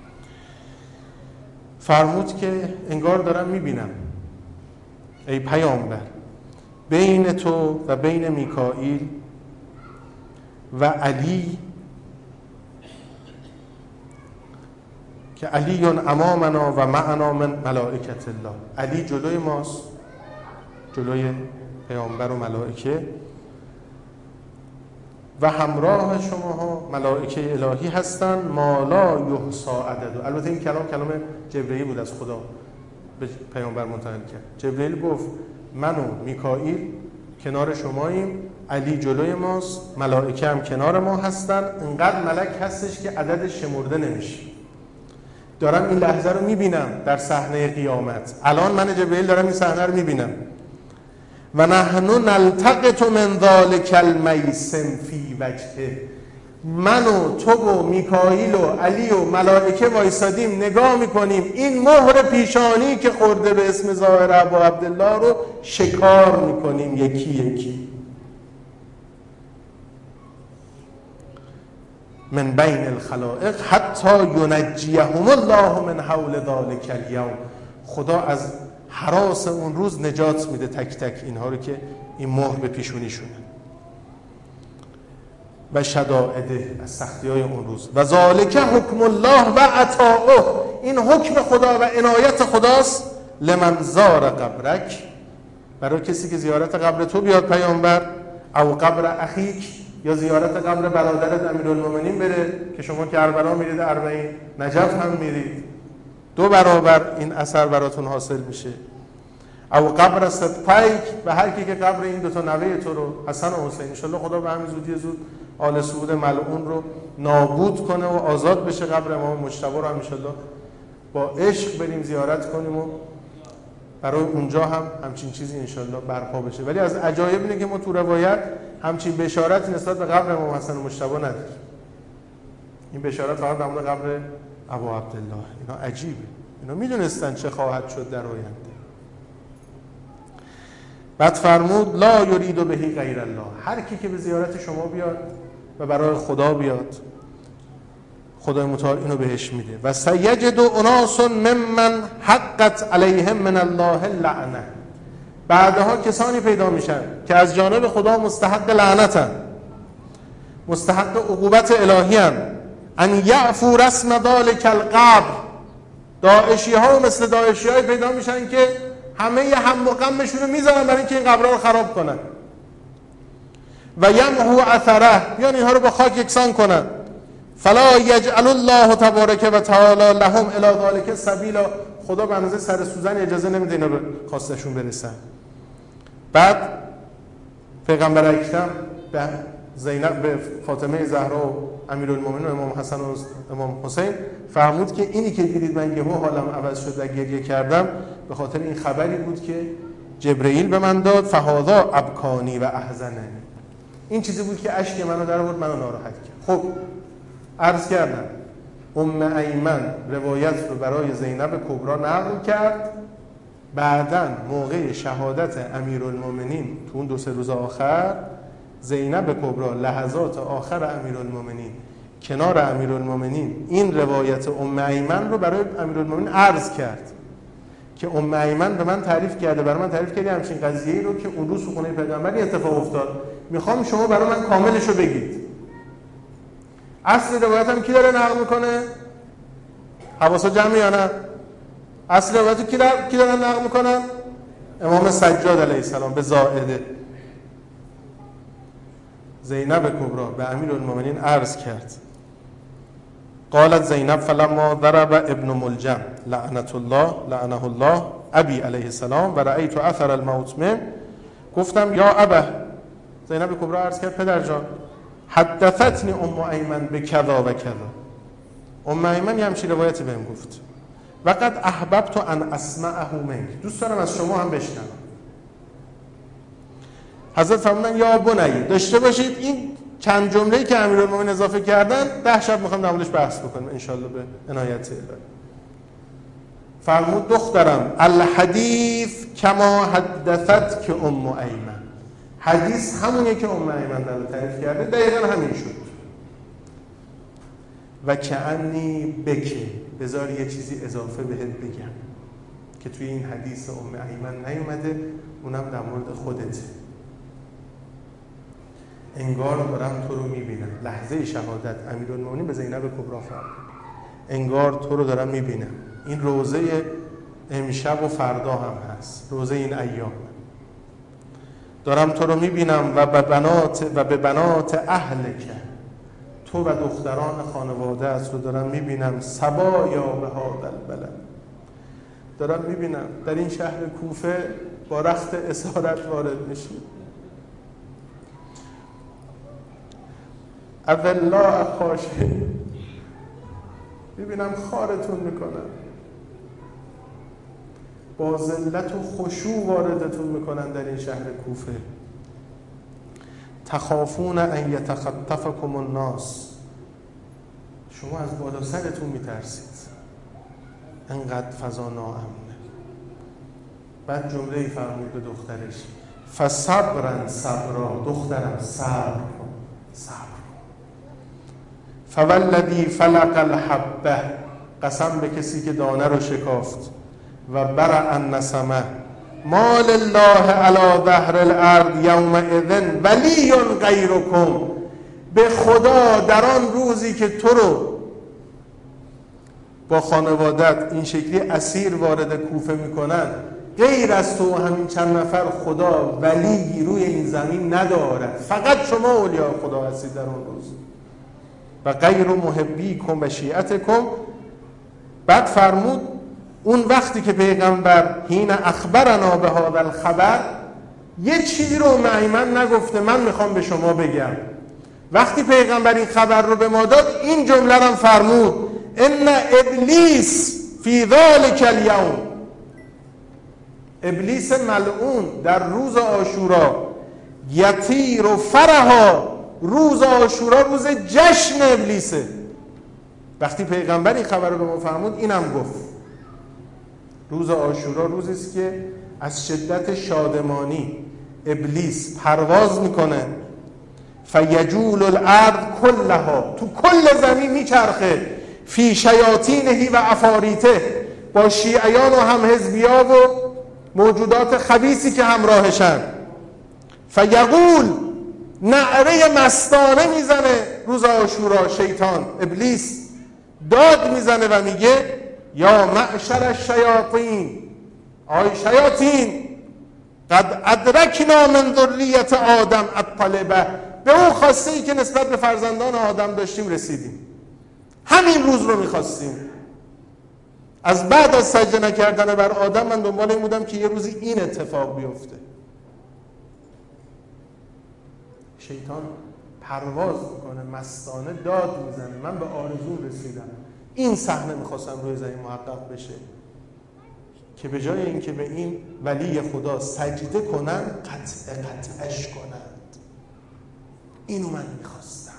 فرمود که انگار دارم میبینم ای پیامبر بین تو و بین میکائیل و علی که علی امامنا و معنا من ملائکت الله، علی جلوی ماست، جلوی پیامبر و ملائکه، و همراه شماها ملائکه الهی هستن ما لا یحصی عدد. البته این کلام کلام جبرئیل بود از خدا به پیامبر منتقل کرد. جبرئیل گفت من و میکائیل کنار شماییم، علی جلوی ماست، ملائکه هم کنار ما هستن، انقدر ملک هستش که عددش شمرده نمیشه. دارم این لحظه رو میبینم در صحنه قیامت، الان من جبرئیل دارم این صحنه رو میبینم. و نحن نلتقط من ذلک المیسم فی وجهه، من و تو و میکائیل و علی و ملائکه وایسادیم نگاه میکنیم این مهر پیشانی که خورده به اسم ظاهر ابو عبدالله رو شکار میکنیم یکی یکی. من بین الخلائق حتی ینجیهم الله من حول ذلک الیوم، خدا از هراس اون روز نجات میده تک تک اینها رو که این مهر به پیشونیشونه و شدائده، از سختی های اون روز. و ذالک حکم الله و عطاؤه، این حکم خدا و عنایت خداست. لمن زار قبرک، برای کسی که زیارت قبر تو بیاد پیامبر، او قبر اخیک، یا زیارت قبر برادرت امیرالمومنین بره که شما که کربلا میرید، اربعین نجف هم میرید، دو برابر این اثر براتون حاصل میشه. او قبر صدقیک، و هر کی که قبر این دو تا نوه تو رو حسن و حسین، ان شاء الله خدا به همین زودی زود آل سعود ملعون رو نابود کنه و آزاد بشه، قبر امام مجتبی رو هم ان شاء الله با عشق بریم زیارت کنیم و برای اونجا هم همچین چیزی ان شاء الله برپا بشه. ولی از عجایب اینه که ما تو روایت همچین بشارتی نسبت به قبر امام حسن و مجتبی نداریم. این بشارت فقط در مورد قبر ابو عبدالله. اینا عجیبه، اینا میدونستن چه خواهد شد در آینده. بعد فرمود لا یرید بهی غیر الله، هر کی که به زیارت شما بیاد و برای خدا بیاد، خدای متعال اینو بهش میده. و سیجد اناس ممن حقت علیهم من الله اللعنه، بعدها کسانی پیدا میشن که از جانب خدا مستحق لعنتن، مستحق عقوبت الهی ان ان یعفو رسم ذلک القبر. داعشی ها و مثل داعشی های پیدا میشن که همه ی هم و غمشون رو میذارن برای اینکه این قبرها رو خراب کنن. و یمحو اثره، بیان اینها رو با خاک یکسان کنن. فلا یجعل الله تبارک و تعالی لهم الی ذلک سبیلا، خدا به اندازه سر سوزن اجازه نمیده اینا به خواستشون برسن. بعد پیغمبر اکرم به زینب، به فاطمه زهرا و امیرالمومنین و امام حسن و امام حسین فرمود که اینی که دیدید من یهو حالم عوض شد و گریه کردم، به خاطر این خبری بود که جبرئیل به من داد، فهذا ابکانی و احزننی، این چیزی بود که اشک منو در آورد، منو ناراحت کرد. خب عرض کردم ام ایمن روایت رو برای زینب کبرا نقل کرد، بعداً موقع شهادت امیرالمومنین تو اون دو سه روز آخر، زینب کبرا لحظات آخر امیرالمومنین کنار امیرالمومنین این روایت ام ایمن رو برای امیرالمومنین عرض کرد که ام ایمن به من تعریف کرده، برای من تعریف کردی همچین قضیه‌ای رو که اون روز تو خونه پیغمبر اتفاق افتاد، میخوام شما برای من کاملش رو بگید. اصل روایت هم کی داره نقل میکنه؟ حواسا جمع یا نه؟ اصل روایت کی داره کی داره نقل میکنن؟ امام سجاد علیه السلام به زائده. زینب کبرا به امیرالمومنین عرض کرد قالت زینب فلما ضرب ابن ملجم لعنت الله لعنه الله ابی علیه السلام و رأیت اثر الموت من، گفتم یا ابه، زینب کبرا عرض کرد پدر جان، حدثتنی ام ایمن به کذا و کذا، ام ایمن یه همچین روایتی بهم گفت، و قد احببت ان اسمعه منک، دوست دارم از شما هم بشنوم. حضرت فرمودن یا بنی، داشته باشید این چند جمله‌ای که امیرالمومنین اضافه کردن ده شب میخوام در موردش بحث بکنم ان شاء الله به عنایت الهی. فرمود دخترم الحدیث کما حدثت که ام ایمن، حدیث همونه که ام ایمن در تعریف کرده، دقیقا همین شد. و کأنی بکه، بذار یه چیزی اضافه بهت بگم که توی این حدیث ام ایمن نیومده، اونم در مورد خودته. انگار دارم تو رو میبینم. لحظه شهادت امیرالمومنین به زینب کبرا فرمود انگار تو رو دارم میبینم. این روزه امشب و فردا هم هست، روزه این ایام. دارم تو رو میبینم و به بنات و به بنات اهلک، تو و دختران خانواده از رو دارم میبینم. سبایا به هذا البلد، دارم میبینم در این شهر کوفه با رخت اسارت وارد میشید. اذلا خاشه، میبینم خارتون میکنن، با ذلت و خشوع واردتون میکنن در این شهر کوفه. تخافون ان یتخطفکم الناس، شما از بالا سرتون میترسید، انقدر فضا ناامنه. بعد جمله ای فرمود به دخترش فصبرا صبرا، دخترم صبر کن، صبر کن. فوالذی فلق الحبه، قسم به کسی که دانه رو شکافت، و برع النسمه، ما لله علی ظهر الارض یومئذ ولی غیرکم، به خدا در آن روزی که تو رو با خانوادت این شکلی اسیر وارد کوفه میکنن، غیر از تو و همین چند نفر خدا ولی روی این زمین ندارد، فقط شما اولیاء خدا هستید در اون روز. و غیر محبیکم و شیعتکم. بعد فرمود اون وقتی که پیغمبر حین اخبرنا به هذا الخبر، یه چیزی رو ام ایمن نگفته، من میخوام به شما بگم. وقتی پیغمبر این خبر رو به ما داد، این جمله رو فرمود ان ابلیس فی ذلک الیوم، ابلیس ملعون در روز عاشورا، یطیر و فرحا، روز عاشورا روز جشن ابلیسه. وقتی پیغمبر این خبر رو به ما فرمود، اینم گفت روز عاشورا روزی است که از شدت شادمانی ابلیس پرواز میکنه، فیجول الارض کلها، تو کل زمین میچرخه، فی شیاطینه و عفاریته، با شیعیان و همحزبیا و موجودات خبیثی که همراهشن. فیقول، نعره مستانه میزنه روز عاشورا، شیطان ابلیس داد میزنه و میگه یا معشر الشیاطین، آی شیاطین، قد ادرکنا من ذریت آدم الطلبه، به اون خواسته ای که نسبت به فرزندان آدم داشتیم رسیدیم، همین روز رو میخواستیم. از بعد از سجده نکردن بر آدم من دنبال این بودم که یه روزی این اتفاق بیفته. شیطان پرواز میکنه، مستانه داد میزنه، من به آرزوم رسیدم. این صحنه میخواستم روی زمین محقق بشه که به جای اینکه به این ولی خدا سجده کنن، قطع قطعش کنند. اینو من میخواستم.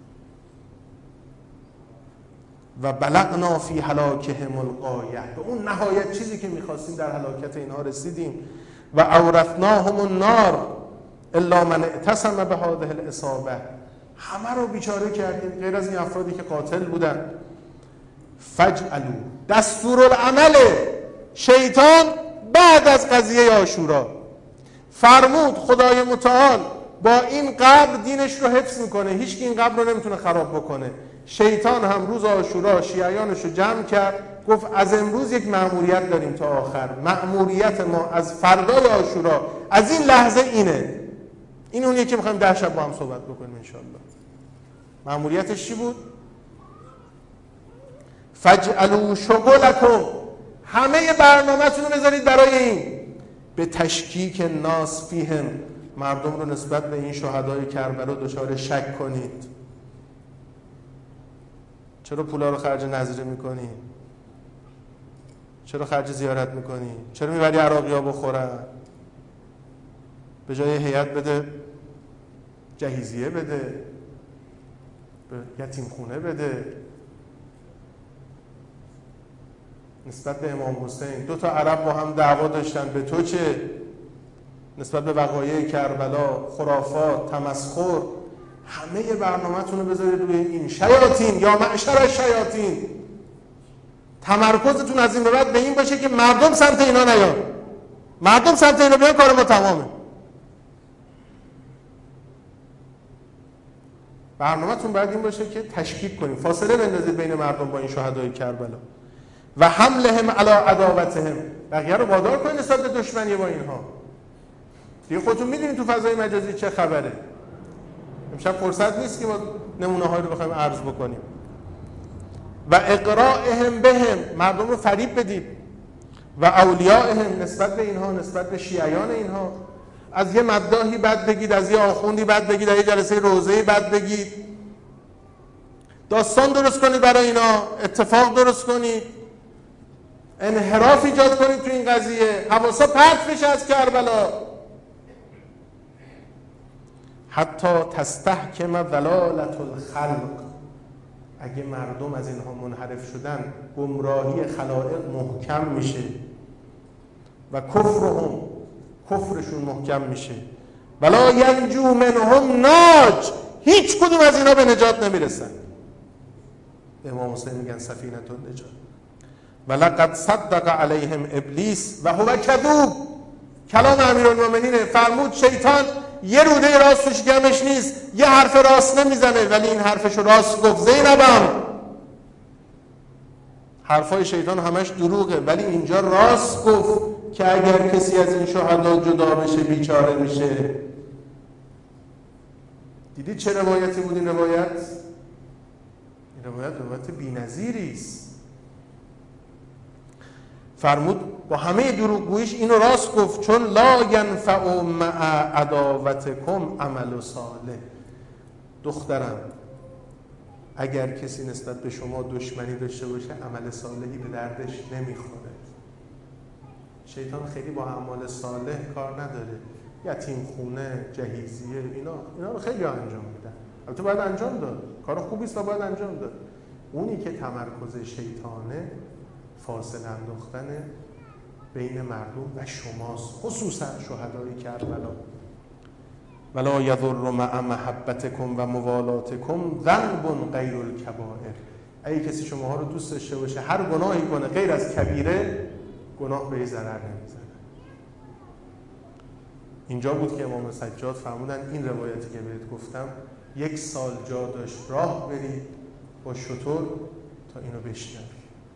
و بلغنا فی هلاکهم الغایه، به اون نهایت چیزی که میخواستیم در هلاکت اینها رسیدیم. و اورثناهم النار الا من اعتصم به هذه الاصابه، همه رو بیچاره کردیم غیر از این افرادی که قاتل بودن. فجعلوا، دستورالعمل شیطان بعد از قضیه عاشورا فرمود خدای متعال با این قبر دینش رو حفظ میکنه، هیچ کی این قبر رو نمیتونه خراب بکنه. شیطان هم روز عاشورا شیعیانش رو جمع کرد، گفت از امروز یک مأموریت داریم تا آخر، مأموریت ما از فردای عاشورا از این لحظه اینه. این اونیه که میخوایم ده شب با هم صحبت بکنیم انشالله. مأموریتش چی بود؟ فجعلوا شغلکم، همه برنامه‌تون رو بذارید برای این، به تشکیک الناس فیهم، مردم رو نسبت به این شهدای کربلا دچار شک کنید. چرا پولا رو خرج نظری میکنی؟ چرا خرج زیارت میکنی؟ چرا میبری عراقی‌ها بخورن؟ به جای هیئت بده جهیزیه بده، به یتیم خونه بده. نسبت به امام حسین دو تا عرب با هم دعوا داشتن، به تو چه؟ نسبت به وقایع کربلا، خرافات، تمسخر، همه برنامه‌تون رو بذارید روی این. شیاطین یا معشر الشیاطین، تمرکزتون از این به بعد به این باشه که مردم سمت اینا نیان. مردم سمت اینا بیان کار ما تمامه. برنامه‌تون باید این باشه که تشکیک کنیم، فاصله بندازید بین مردم با این شهدای کربلا و حملهم علی عداوتهم، بقیه رو وادار کنید نسبت به دشمنی با اینها. دیگه خودتون میدونید تو فضای مجازی چه خبره. امشب فرصت نیست که ما نمونه هایی رو بخوایم عرض بکنیم. و اقراءهم بهم، مردم رو فریب بدید. و اولیاءهم، نسبت به اینها، نسبت به شیعیان اینها، از یه مداحی بد بگید، از یه آخوندی بد بگید، از یه جلسه روزه‌ای بد بگید، داستان درست کنید برای اینا، اتفاق درست کنید، انحراف ایجاد کنید تو این قضیه، حواسا پرت بشه از کربلا. حتی تستحکم ولالت الخلق، اگه مردم از اینها منحرف شدن گمراهی خلائق محکم میشه و کفرهم، کفرشون محکم میشه. ولا ینجو منهم ناج، هیچ کدوم از اینا به نجات نمیرسن. امام حسین میگن سفینه النجات. ولقد صدق علیهم ابلیس و هو کذوب، کلام امیرالمومنینه، فرمود شیطان یه روده راست تو شکمش نیست، یه حرف راست نمیزنه، ولی این حرفشو راست گفت. زینبم، حرفای شیطان همش دروغه، ولی اینجا راست گفت که اگر کسی از این شهدا جدا بشه بیچاره میشه. دیدید چه روایتی بود این روایت؟ این روایت روایت بی‌نظیری است. فرمود با همه دروغگوییش اینو راست گفت، چون لا ینفع مع عداوتکم عمل صالح. دخترم، اگر کسی نسبت به شما دشمنی داشته باشه عمل صالحی به دردش نمیخوره. شیطان خیلی با اعمال صالح کار نداره. یتیم خونه، جهیزیه، اینا اینا رو خیلی انجام میدن. البته باید انجام داد، کار خوبی است و باید انجام داد. اونی که تمرکز شیطانه فاصله انداختن بین مردم و شماست، خصوصا شهدای کربلا. ولا یضر مع محبتکم و موالاتکم ذنب غیر الکبائر، اگه کسی شماها رو دوست داشته باشه هر گناهی کنه غیر از کبیره، گناه به ضرر نمیزنه. اینجا بود که امام سجاد فرمودن این روایتی که بهت گفتم یک سال جا داشت راه برید با شتر تا اینو بشنوی.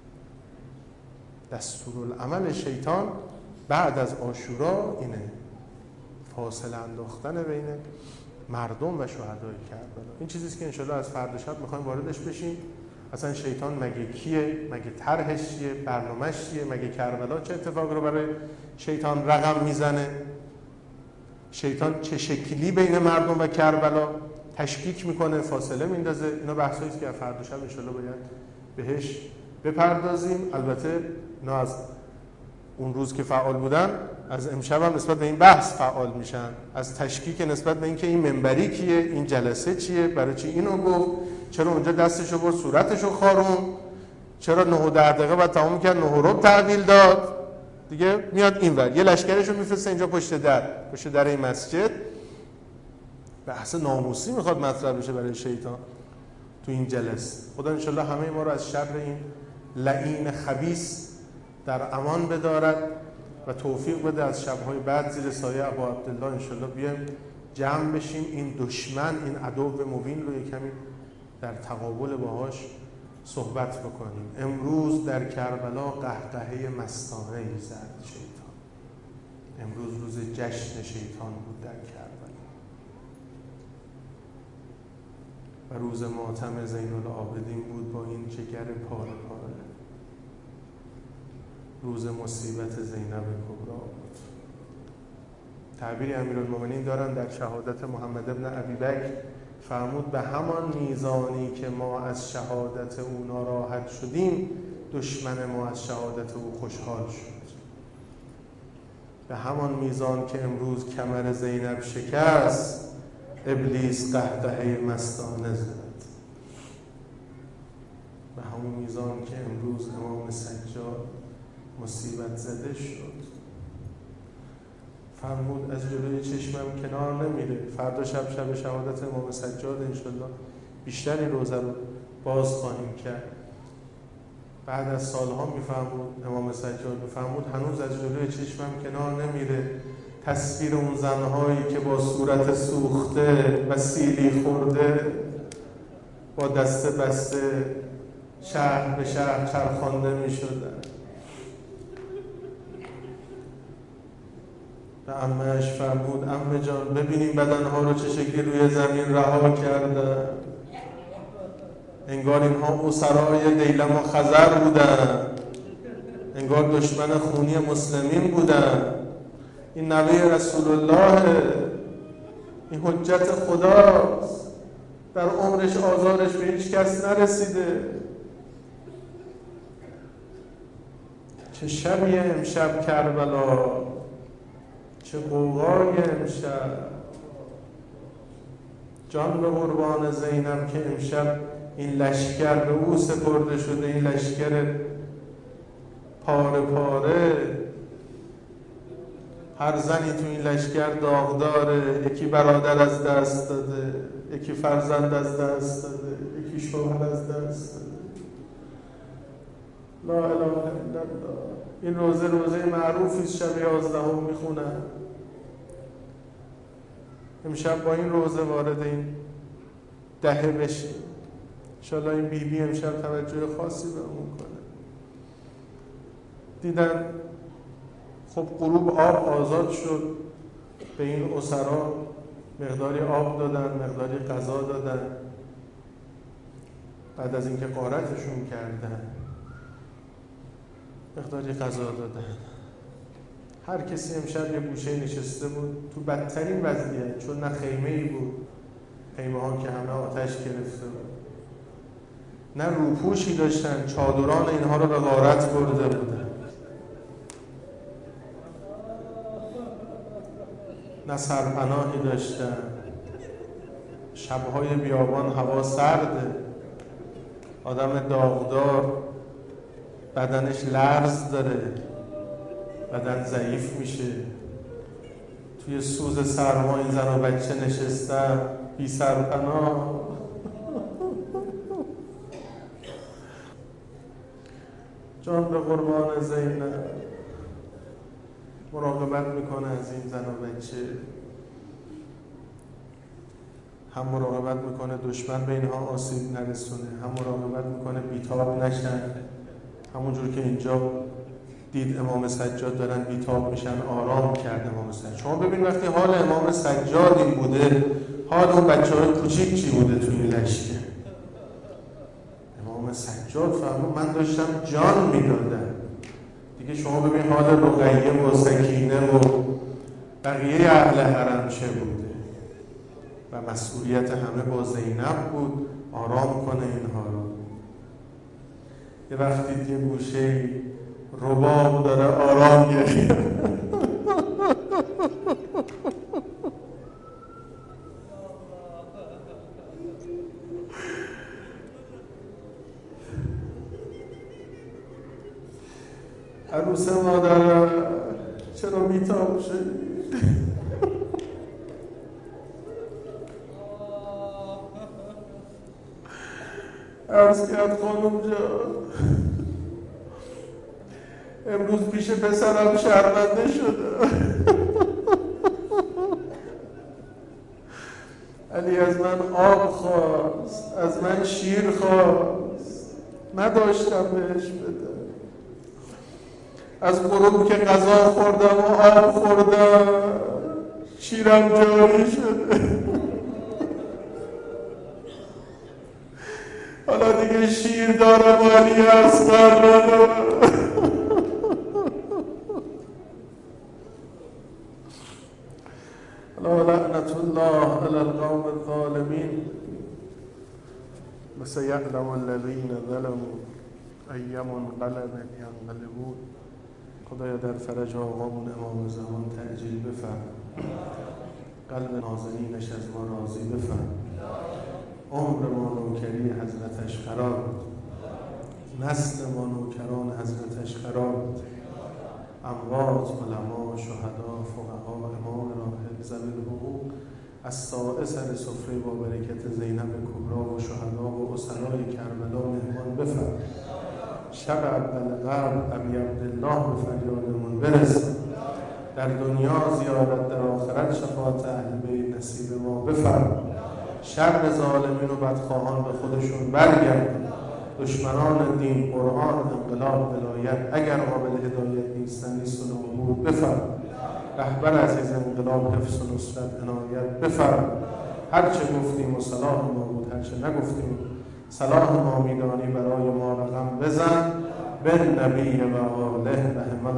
دستورالعمل شیطان بعد از عاشورا اینه، فاصله انداختن بین مردم و شهدای کربلا. این چیزیست که انشالله از فردا شب میخوایم واردش بشیم. اصلا شیطان مگه کیه؟ مگه طرحش چیه؟ برنامه‌اش چیه؟ مگه کربلا چه اتفاقی رو برای شیطان رقم میزنه؟ شیطان چه شکلی بین مردم و کربلا تشکیک میکنه، فاصله میندازه؟ اینا بحثایی است که از فردا شب انشالله باید بهش بپردازیم. البته اینا از اون روز که فعال بودن، از امشب هم نسبت به این بحث فعال میشن، از تشکیک نسبت به اینکه این منبری کیه، این جلسه چیه، برای چی اینو گفت، چرا اونجا دستشو برد صورتشو خارون، چرا نه و ده دقیقه بعد تمام کرد، نه و ربع تحویل داد. دیگه میاد اینور یه لشکرشو میفرسته اینجا پشت در، پشت در این مسجد. بحث ناموسی میخواد مطرح بشه برای شیطان تو این جلسه. خدا انشالله همه ما رو از شر این لعین خبیث در امان بدارد و توفیق بده از شب‌های بعد زیر سایه ابا عبدالله انشالله بیایم جمع بشیم، این دشمن، این عدو مبین رو یک کمی در تقابل باهاش صحبت بکنیم. امروز در کربلا قهقهه مستانه‌ای زد شیطان. امروز روز جشن شیطان بود در کربلا و روز ماتم زین العابدین بود با این جگر پاره پاره. روز مصیبت زینب کبری بود. تعبیری امیرالمومنین دارن در شهادت محمد ابن ابیبکر، فرمود به همان میزانی که ما از شهادت او ناراحت شدیم دشمن ما از شهادت او خوشحال شد. به همان میزان که امروز کمر زینب شکست ابلیس قهقهه مستانه زد. به همون میزان که امروز امام سجاد مصیبت زده شد. فرمود از جلوی چشمم کنار نمیره. فردا شب شب شهادت امام سجاد انشالله بیشتری روزه رو باز خواهیم کرد. بعد از سالها میفرمود امام سجاد میفرمود هنوز از جلوی چشمم کنار نمیره تصویر اون زنهایی که با صورت سوخته و سیلی خورده با دست بسته شهر به شهر چرخانده میشدن. به عمه‌اش فرمود عمه جان ببینیم بدنها رو چه شکلی روی زمین رها کردن، انگار اینها اسرای دیلم و خزر بودن، انگار دشمن خونی مسلمین بودن. این نبی رسول الله، این حجت خداست، در عمرش آزارش به هیچ کس نرسیده. چه شبیه امشب کربلا، چه قوقای امشب. جان به قربان زینب که امشب این لشکر به او سپرده شده، این لشکر پاره پاره. هر زنی تو این لشکر داغ داره، یکی برادر از دست داده، یکی فرزند از دست داده، یکی شوهر از دست داده. لا اله الا الله. این روزه روزه معروفی است، شب یازدهم میخونن. امشب با این روزه وارد این دهه بشیم. انشالله این بی بی امشب توجه خاصی بهمون کنه. دیدن خب غروب آب آزاد شد، به این اسرا مقداری آب دادن، مقداری غذا دادن. بعد از اینکه غارتشون کردن مقداری غذا دادن. هر کسی امشب یه گوشه نشسته بود تو بدترین وضعیت، چون نه خیمه‌ای بود، خیمه ها که همه آتش گرفته بود، نه روپوشی داشتن، چادران اینها رو به غارت برده بودن، نه سرپناهی داشتن. شبهای بیابان هوا سرده، آدم داغدار بدنش لرز داره، بدن ضعیف میشه. توی سوز سرما این زن و بچه نشستن بی سرپناه. جان به قربان زینب. مراقبت میکنه از این زن و بچه، هم مراقبت میکنه دشمن به اینها آسیب نرسونه، هم مراقبت میکنه بیتاب نشن. همونجور که اینجا دید امام سجاد دارن بیتاب میشن، آرام کرد امام سجاد. شما ببین وقتی حال امام سجاد این بوده، حال اون بچه های کوچیک چی بوده توی لشکر. امام سجاد فرمود من داشتم جان میدادم. دیگه شما ببین حال رقیه و سکینه و بقیه اهل حرم چه بوده. و مسئولیت همه با زینب بود آرام کنه اینها رو. یه وقتی یه گوشه رباب داره آرام گریه. عروس مادرم چرا بیتاب شدی؟ عرض کرد خانم جان امروز پیش پسرم شرمنده شده. علی از من آب خواست، از من شیر خواست، نداشتم بهش بده. از غروب که غذا خوردم و آب خوردم شیرم جاری شده. حالا دیگه شیر دارم ولی اصغر ندارم. القوم الظالمين وسيعلم الذين ظلموا أي منقلب ينقلبون. خدایا در فرج آقامون امام زمان تعجیل بفرم، قلب نازنینش از ما راضی بفرم، عمر ما نوکری حضرتش قرار، نسل ما نوکران حضرتش قرار، اموات، علما، شهدا، فقها، امام راحل، ذوی الحقوق از سائر سر سفره با برکت زینب کبری و شهدا و اسرای کربلا مهمان بفرم. شب اول قرب ابی عبدالله به فریادمون برس، در دنیا زیارت، در آخرت شفاعت اهل بیت نصیب ما بفرم. شر ظالمین و بدخواهان به خودشون برگردن. دشمنان دین، قرآن، انقلاب، ولایت اگر قابل هدایت نیستن نیست و نابود بفرم. رهبر عزیز انقلاب حفظ و نصرت عنایت بفرم. هرچه گفتیم و صلاح ما بود، هرچه نگفتیم صلاح ما میدانی برای ما رقم بزن. به نبی و آله رحمت